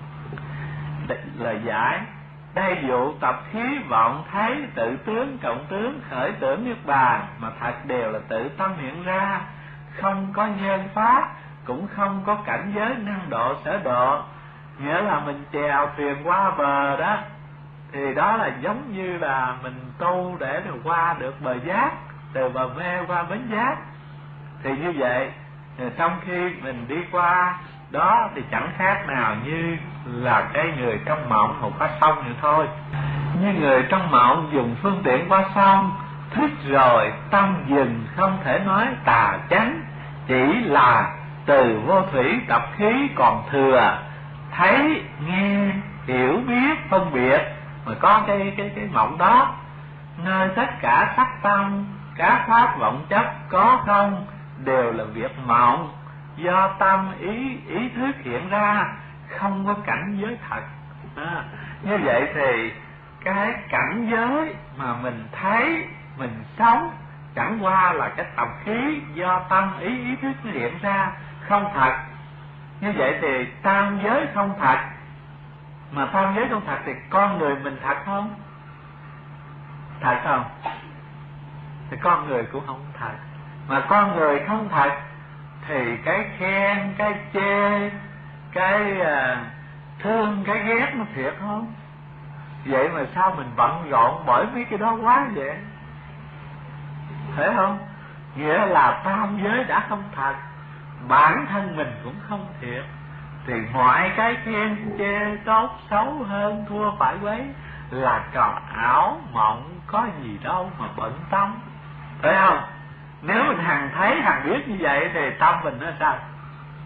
S2: Lời giải: đây dụ tập khí vọng thấy tự tướng cộng tướng khởi tưởng niết bàn, mà thật đều là tự tâm hiện ra, không có nhân pháp, cũng không có cảnh giới năng độ sở độ. Nghĩa là mình chèo thuyền qua bờ đó, thì đó là giống như là mình tu để rồi qua được bờ giác, từ bờ mê qua bến giác. Thì như vậy, trong khi mình đi qua đó thì chẳng khác nào như là cái người trong mộng một qua sông vậy thôi. Như người trong mộng dùng phương tiện qua sông, thức rồi tâm dừng không thể nói tà chánh, chỉ là từ vô thủy tập khí còn thừa, thấy nghe hiểu biết phân biệt mà có cái mộng đó. Nơi tất cả sắc tâm, các pháp vọng chấp có không đều là việc mộng, do tâm ý thức hiện ra, không có cảnh giới thật. Như vậy thì cái cảnh giới mà mình thấy mình sống chẳng qua là cái tập khí do tâm ý thức nó hiện ra, không thật. Như vậy thì tam giới không thật. Mà tam giới không thật thì con người mình thật không? Thật không? Thì con người cũng không thật. Mà con người không thật thì cái khen, cái chê, cái thương, cái ghét nó thiệt không? Vậy mà sao mình bận rộn bởi mấy cái đó quá vậy? Phải không? Nghĩa là tam giới đã không thật, bản thân mình cũng không thiệt, thì ngoại cái khen chê tốt xấu hơn thua phải quấy là trò ảo mộng, có gì đâu mà bận tâm, phải không? Nếu mình hằng thấy hằng biết như vậy thì tâm mình nó sao?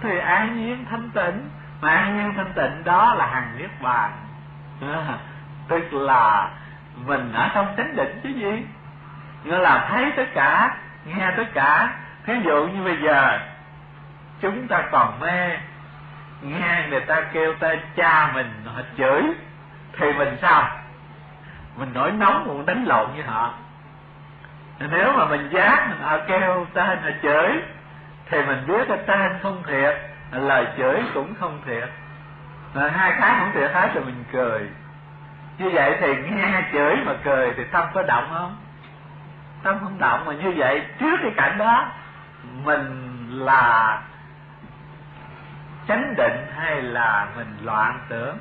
S2: thì an nhiên thanh tịnh, mà an nhiên thanh tịnh đó là hằng niết bàn. Tức là mình ở trong chánh định chứ gì, nghĩa là thấy tất cả, nghe tất cả. Thí dụ như bây giờ chúng ta còn mê, nghe người ta kêu tên cha mình họ chửi, thì mình sao? Mình nổi nóng, mình đánh lộn với họ. Nếu mà mình giác họ kêu tên họ chửi, thì mình biết cái tên không thiệt, lời chửi cũng không thiệt, hai cái không thiệt hết, rồi mình cười. Như vậy thì nghe chửi mà cười thì tâm có động không? Tâm không động. Mà như vậy trước cái cảnh đó mình là chánh định hay là mình loạn tưởng?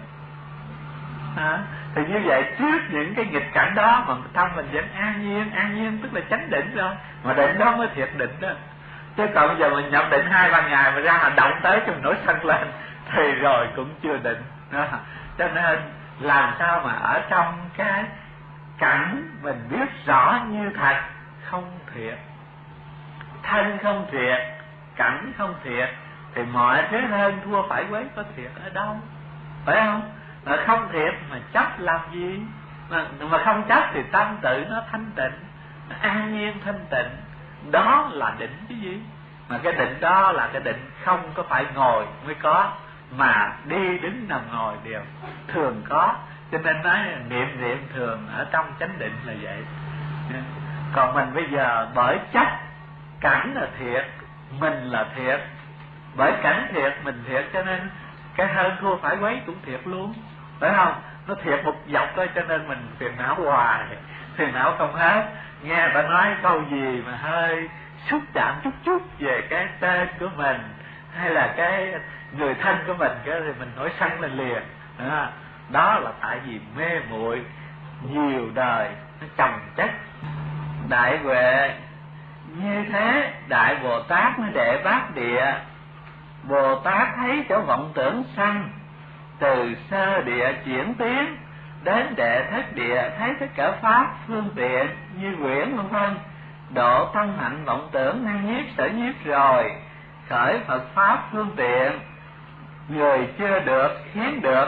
S2: Thì như vậy trước những cái nghịch cảnh đó mà tâm mình vẫn an nhiên tức là chánh định rồi, mà định đó mới thiệt định đó. Chứ còn bây giờ mình nhập định 2-3 ngày mà ra động tới cho mình nổi sân lên thì rồi cũng chưa định đó. Cho nên làm sao mà ở trong cái cảnh mình biết rõ như thật không thiệt, thân không thiệt, cảnh không thiệt, thì mọi thứ hơn thua phải quấy có thiệt ở đâu, phải không? Mà không thiệt mà chấp làm gì? Mà không chấp thì tâm tự nó thanh tịnh, nó an nhiên thanh tịnh, đó là định chứ gì. Mà cái định đó là cái định không có phải ngồi mới có, mà đi đứng nằm ngồi đều thường có. Cho nên nói niệm thường ở trong chánh định là vậy. Còn mình bây giờ bởi chấp cảnh là thiệt, mình là thiệt, bởi cảnh thiệt mình thiệt, cho nên cái hơn thua phải quấy cũng thiệt luôn, phải không? Nó thiệt một dọc thôi, cho nên mình phiền não hoài, phiền não không hết. Nghe ta nói câu gì mà hơi xúc chạm chút về cái tên của mình hay là cái người thân của mình, cái thì mình nổi sân lên liền. Đó là tại vì mê muội nhiều đời nó chồng chất. Đại huệ như thế, Đại Bồ Tát mới đệ bát địa. Bồ Tát thấy chỗ vọng tưởng sanh, từ sơ địa chuyển tiến đến đệ thất địa, thấy tất cả pháp phương tiện như quyển vân vân, độ tăng hạnh vọng tưởng năng nhiếp sở nhiếp rồi, khởi Phật pháp phương tiện, người chưa được khiến được.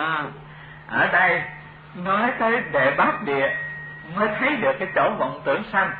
S2: Ở đây nói tới đệ bát địa mới thấy được cái chỗ vọng tưởng sanh,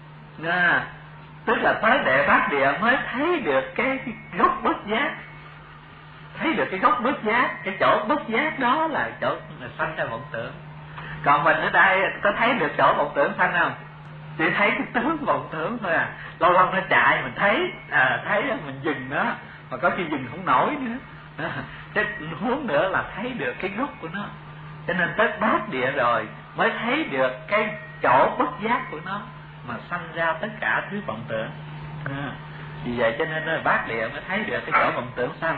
S2: tức là tới đệ bát địa mới thấy được cái gốc bất giác, thấy được cái gốc bất giác, cái chỗ bất giác đó là chỗ là sanh ra vọng tưởng. Còn mình ở đây có thấy được chỗ vọng tưởng sanh không? Chỉ thấy cái tướng vọng tưởng thôi à. Lâu lâu nó chạy mình thấy, thấy mình dừng nó, mà có khi dừng không nổi nữa. Cái huống nữa là thấy được cái gốc của nó. Cho nên tới bát địa rồi mới thấy được cái chỗ bất giác của nó, mà sanh ra tất cả thứ vọng tưởng. Vì vậy cho nên bát địa mới thấy được cái chỗ vọng tưởng sanh.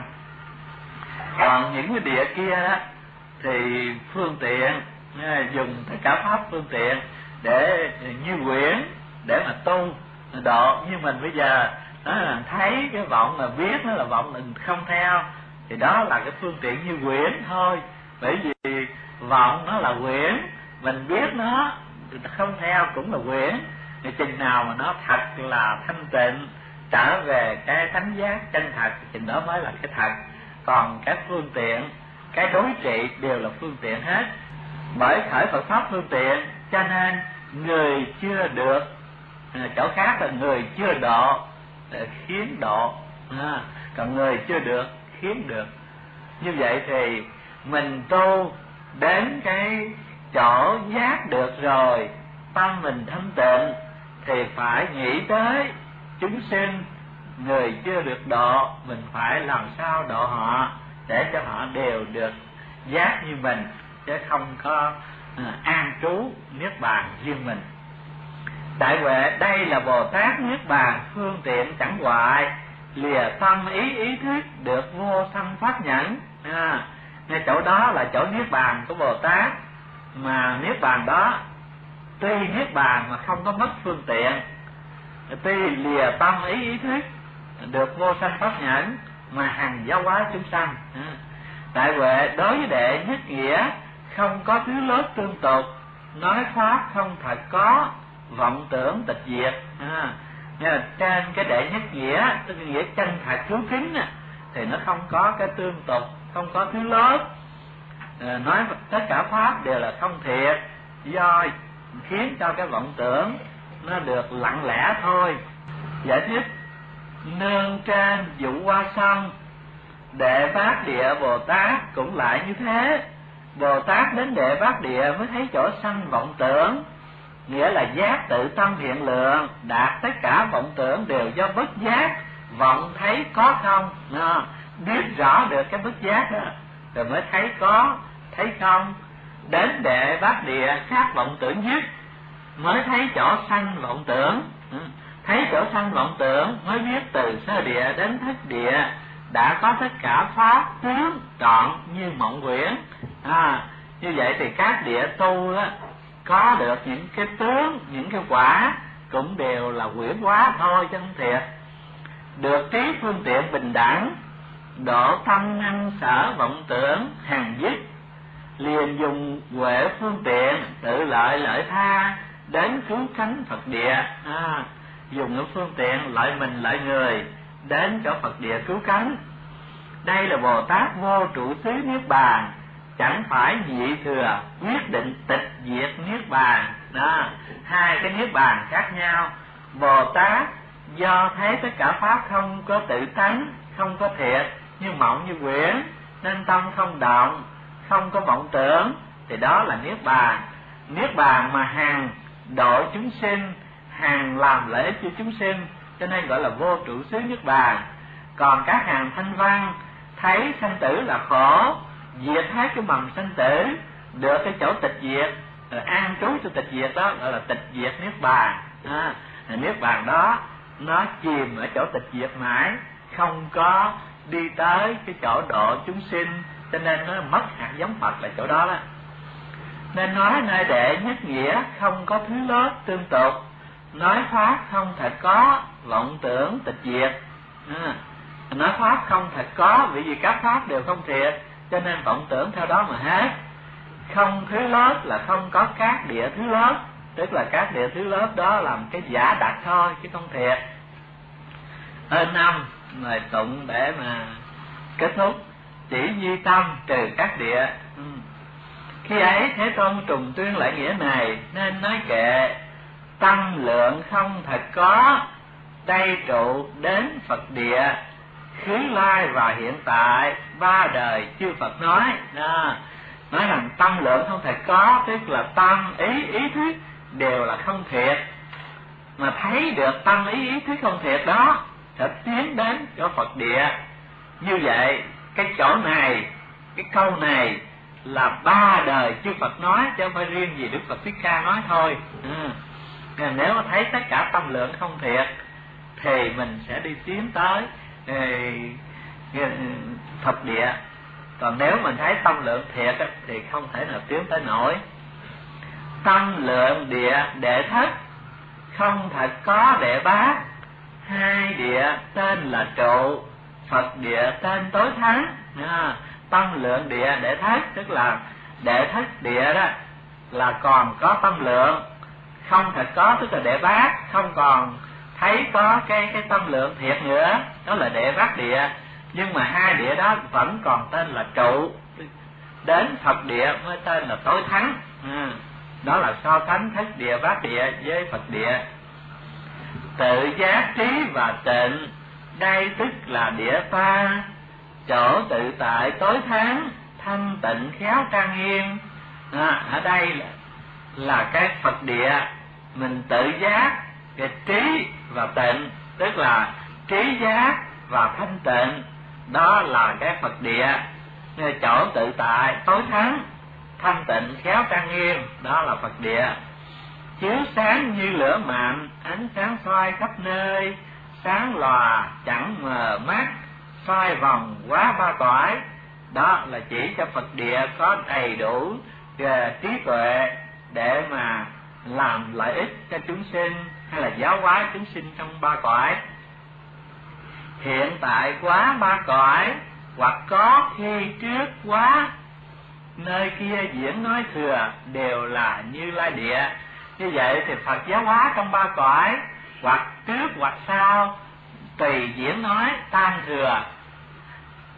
S2: Còn những cái địa kia đó thì phương tiện, dùng tất cả pháp phương tiện để như quyển để mà tu độ. Như mình bây giờ nó là thấy cái vọng là biết nó là vọng, mình không theo, thì đó là cái phương tiện như quyển thôi. Bởi vì vọng nó là quyển, mình biết nó không theo cũng là quyển. Thì chừng nào mà nó thật là thanh tịnh, trở về cái thánh giác chân thật, chừng đó mới là cái thật. Còn các phương tiện, cái đối trị đều là phương tiện hết. Bởi khởi Phật pháp phương tiện, cho nên người chưa được, chỗ khác là người chưa độ khiến độ, còn người chưa được khiến được. Như vậy thì mình tu đến cái chỗ giác được rồi, tâm mình thanh tịnh, thì phải nghĩ tới chúng sinh người chưa được độ, mình phải làm sao độ họ để cho họ đều được giác như mình, chứ không có an trú niết bàn riêng mình. Đại huệ đây là Bồ Tát niết bàn phương tiện chẳng hoại, lìa tâm ý thức được vô sanh pháp nhẫn. Ngay chỗ đó là chỗ niết bàn của Bồ Tát, mà niết bàn đó tuy niết bàn mà không có mất phương tiện, tuy lìa tâm ý thức được vô sanh pháp nhẫn, mà hằng giáo hóa chúng sanh. Đại huệ đối với đệ nhất nghĩa không có thứ lớp tương tục, nói pháp không thật có, vọng tưởng tịch diệt. Nhưng trên cái đệ nhất nghĩa, tức là nghĩa chân thật cứu kính, thì nó không có cái tương tục, không có thứ lớp. Nói tất cả pháp đều là không thiệt, do khiến cho cái vọng tưởng nó được lặng lẽ thôi. Giải thích: nương trên Dụ Hoa Sông, Đệ Bát Địa Bồ Tát cũng lại như thế. Bồ Tát đến Đệ Bát Địa mới thấy chỗ sanh vọng tưởng, nghĩa là giác tự tâm hiện lượng, đạt tất cả vọng tưởng đều do bất giác vọng thấy có không. Biết rõ được cái bất giác đó rồi mới thấy có, thấy không. Đến Đệ Bát Địa khác vọng tưởng dứt, mới thấy chỗ sanh vọng tưởng. Thấy chỗ sanh vọng tưởng mới biết từ sơ địa đến thất địa đã có tất cả pháp tướng trọn như mộng huyễn. Như vậy thì các địa tu đó có được những cái tướng, những cái quả cũng đều là huyễn hóa thôi chứ không thiệt. Được trí phương tiện bình đẳng, độ tâm năng sở vọng tưởng hàng dứt, liền dùng huệ phương tiện tự lợi lợi tha đến cứu cánh Phật địa. Dùng cái phương tiện lợi mình lợi người đến chỗ Phật địa cứu cánh. Đây là Bồ Tát vô trụ xứ Niết Bàn, chẳng phải nhị thừa quyết định tịch diệt Niết Bàn. Hai cái Niết Bàn khác nhau. Bồ Tát do thấy tất cả pháp không có tự tánh, không có thiệt, như mộng như huyễn, nên tâm không động, không có vọng tưởng, thì đó là Niết Bàn. Niết Bàn mà hàng độ chúng sinh, hàng làm lợi ích cho chúng sinh, cho nên gọi là vô trụ xứ Niết Bàn. Còn các hàng thanh văn thấy sanh tử là khổ, diệt hết cái mầm sanh tử, được cái chỗ tịch diệt, rồi an trú cho tịch diệt, đó gọi là tịch diệt Niết Bàn. Niết Bàn đó nó chìm ở chỗ tịch diệt mãi, không có đi tới cái chỗ độ chúng sinh, cho nên nó mất hạt giống Phật là chỗ đó đó. Nên nói nơi đệ nhất nghĩa không có thứ lớp tương tục, nói pháp không thật có, vọng tưởng tịch diệt. Nói pháp không thật có, vì các pháp đều không thiệt, cho nên vọng tưởng theo đó mà hết. Không thứ lớp là không có các địa thứ lớp, tức là các địa thứ lớp đó làm cái giả đặt thôi chứ không thiệt. Năm lời tụng để mà kết thúc: chỉ duy tâm trừ các địa. Khi ấy Thế Tôn trùng tuyên lại nghĩa này, nên nói kệ: tâm lượng không thật có, đây trụ đến Phật địa, khứ lai và hiện tại, ba đời chư Phật nói. Nói rằng tâm lượng không thật có, tức là tâm ý thức đều là không thiệt. Mà thấy được tâm ý thức không thiệt đó sẽ tiến đến chỗ Phật địa. Như vậy cái chỗ này, cái câu này là ba đời chư Phật nói, chứ không phải riêng gì Đức Phật Thích Ca nói thôi. Nếu mà thấy tất cả tâm lượng không thiệt thì mình sẽ đi tiến tới Phật địa. Còn nếu mình thấy tâm lượng thiệt thì không thể nào tiến tới nổi. Tâm lượng địa đệ thất, không thật có đệ bát, hai địa tên là trụ, Phật địa tên tối thắng. Tâm lượng địa đệ thất, tức là đệ thất địa đó là còn có tâm lượng, không thật có tức là đệ bát, không còn thấy có cái tâm lượng thiệt nữa, đó là đệ bát địa. Nhưng mà hai địa đó vẫn còn tên là trụ, đến Phật địa mới tên là tối thắng. Đó là so sánh thất địa bát địa với Phật địa. Tự giác trí và tịnh, đây tức là địa ta, chỗ tự tại tối thắng, thanh tịnh khéo trang nghiêm. Ở đây là cái Phật địa, mình tự giác, cái trí và tịnh, tức là trí giác và thanh tịnh, đó là cái Phật địa. Chỗ tự tại tối thắng, thanh tịnh khéo trang nghiêm, đó là Phật địa. Chiếu sáng như lửa mạnh, ánh sáng soi khắp nơi, sáng lòa chẳng mờ mắt, soi vòng quá ba cõi. Đó là chỉ cho Phật địa có đầy đủ trí tuệ để mà làm lợi ích cho chúng sinh, hay là giáo hóa chúng sinh trong ba cõi. Hiện tại quá ba cõi, hoặc có khi trước quá, nơi kia diễn nói thừa đều là Như Lai địa. Như vậy thì Phật giáo hóa trong ba cõi, hoặc trước hoặc sau, tùy diễn nói tam thừa.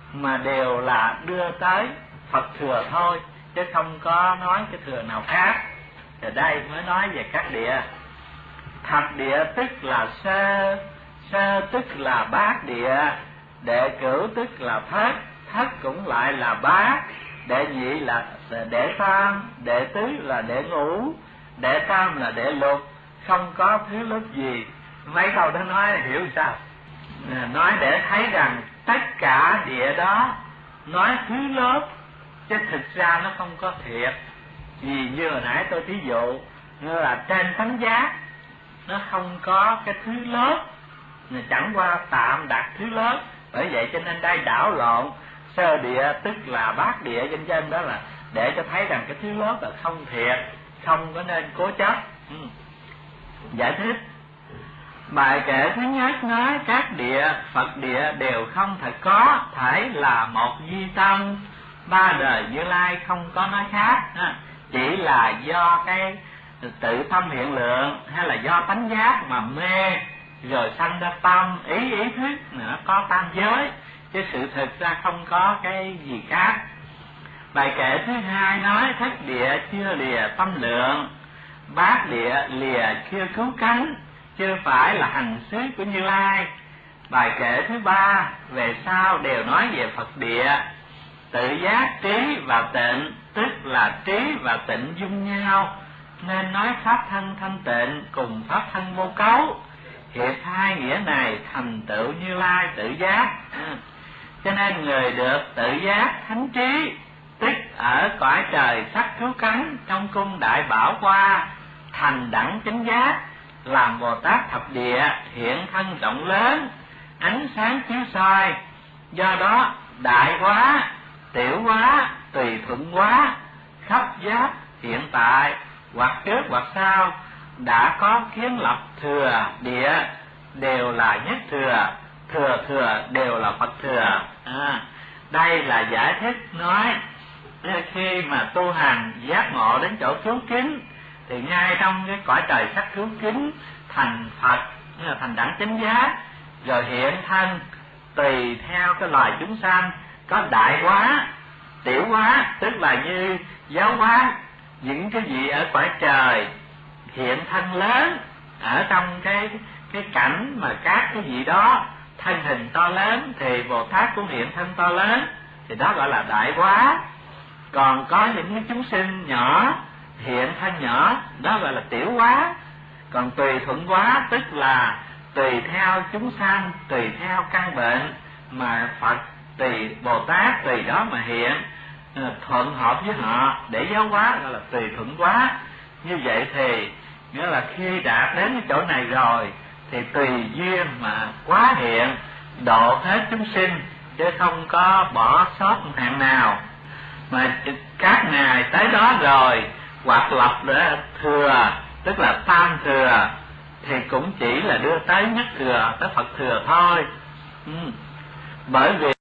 S2: mà đều là đưa tới Phật thừa thôi, chứ không có nói cái thừa nào khác. Ở đây mới nói về các địa. Thập địa tức là sơ, sơ tức là bát địa, đệ cửu tức là thất, thất cũng lại là bát, đệ nhị là đệ tam, đệ tứ là đệ ngũ, đệ tam là đệ lục, không có thứ lớp gì. Mấy câu đó nói hiểu sao? Nói để thấy rằng tất cả địa đó nói thứ lớp, chứ thực ra nó không có thiệt. Vì như hồi nãy tôi thí dụ như là trên tánh giác, nó không có cái thứ lớp, chẳng qua tạm đặt thứ lớp. Bởi vậy cho nên đây đảo lộn, sơ địa tức là bát địa vân vân, đó là để cho thấy rằng cái thứ lớp là không thiệt, không có nên cố chấp. Giải thích. Bài kệ thứ nhất nói các địa, Phật địa đều không thật có, thể là một duy tâm, ba đời Như Lai không có nói khác, chỉ là do cái tự tâm hiện lượng hay là do tánh giác mà mê rồi sanh ra tâm ý thức nữa, có tam giới, chứ sự thực ra không có cái gì khác. Bài kệ thứ hai nói thất địa chưa lìa tâm lượng, bát địa lìa chưa cứu cánh, chưa phải là hành xứ của Như Lai. Bài kệ thứ ba về sau đều nói về Phật địa. Tự giác trí và tịnh, tức là trí và tịnh dung nhau, nên nói pháp thân thanh tịnh cùng pháp thân vô cấu. Hiệp hai nghĩa này thành tựu Như Lai tự giác. Cho nên người được tự giác thánh trí, tức ở cõi trời sắc cứu cánh trong cung đại bảo hoa, thành đẳng chánh giác, làm Bồ Tát thập địa hiện thân rộng lớn, ánh sáng chiếu soi. Do đó đại hóa, tiểu hóa, tùy thuận hóa, khắp giác hiện tại hoặc trước hoặc sau đã có kiến lập thừa địa, đều là nhất thừa, thừa thừa đều là Phật thừa. Đây là giải thích nói khi mà tu hành giác ngộ đến chỗ cứu kính, thì ngay trong cái cõi trời sắc cứu kính thành Phật, thành đẳng chánh giác, rồi hiện thân tùy theo cái loài chúng sanh, có đại hóa, tiểu hóa, tức là như giáo hóa những cái gì ở cõi trời, hiện thân lớn ở trong cái cảnh mà các cái gì đó thân hình to lớn, thì Bồ Tát cũng hiện thân to lớn, thì đó gọi là đại hóa. Còn có những cái chúng sinh nhỏ hiện thân nhỏ, đó gọi là tiểu hóa. Còn tùy thuận hóa tức là tùy theo chúng sanh, tùy theo căn bệnh mà Phật tùy Bồ Tát tùy đó mà hiện, thuận hợp với họ để giáo hóa, gọi là tùy thuận hóa. Như vậy thì nghĩa là khi đạt đến cái chỗ này rồi thì tùy duyên mà quá hiện, độ hết chúng sinh, chứ không có bỏ sót hạng nào. Mà các ngài tới đó rồi hoặc lập để thừa, tức là tam thừa, thì cũng chỉ là đưa tới nhất thừa, tới Phật thừa thôi. Bởi vì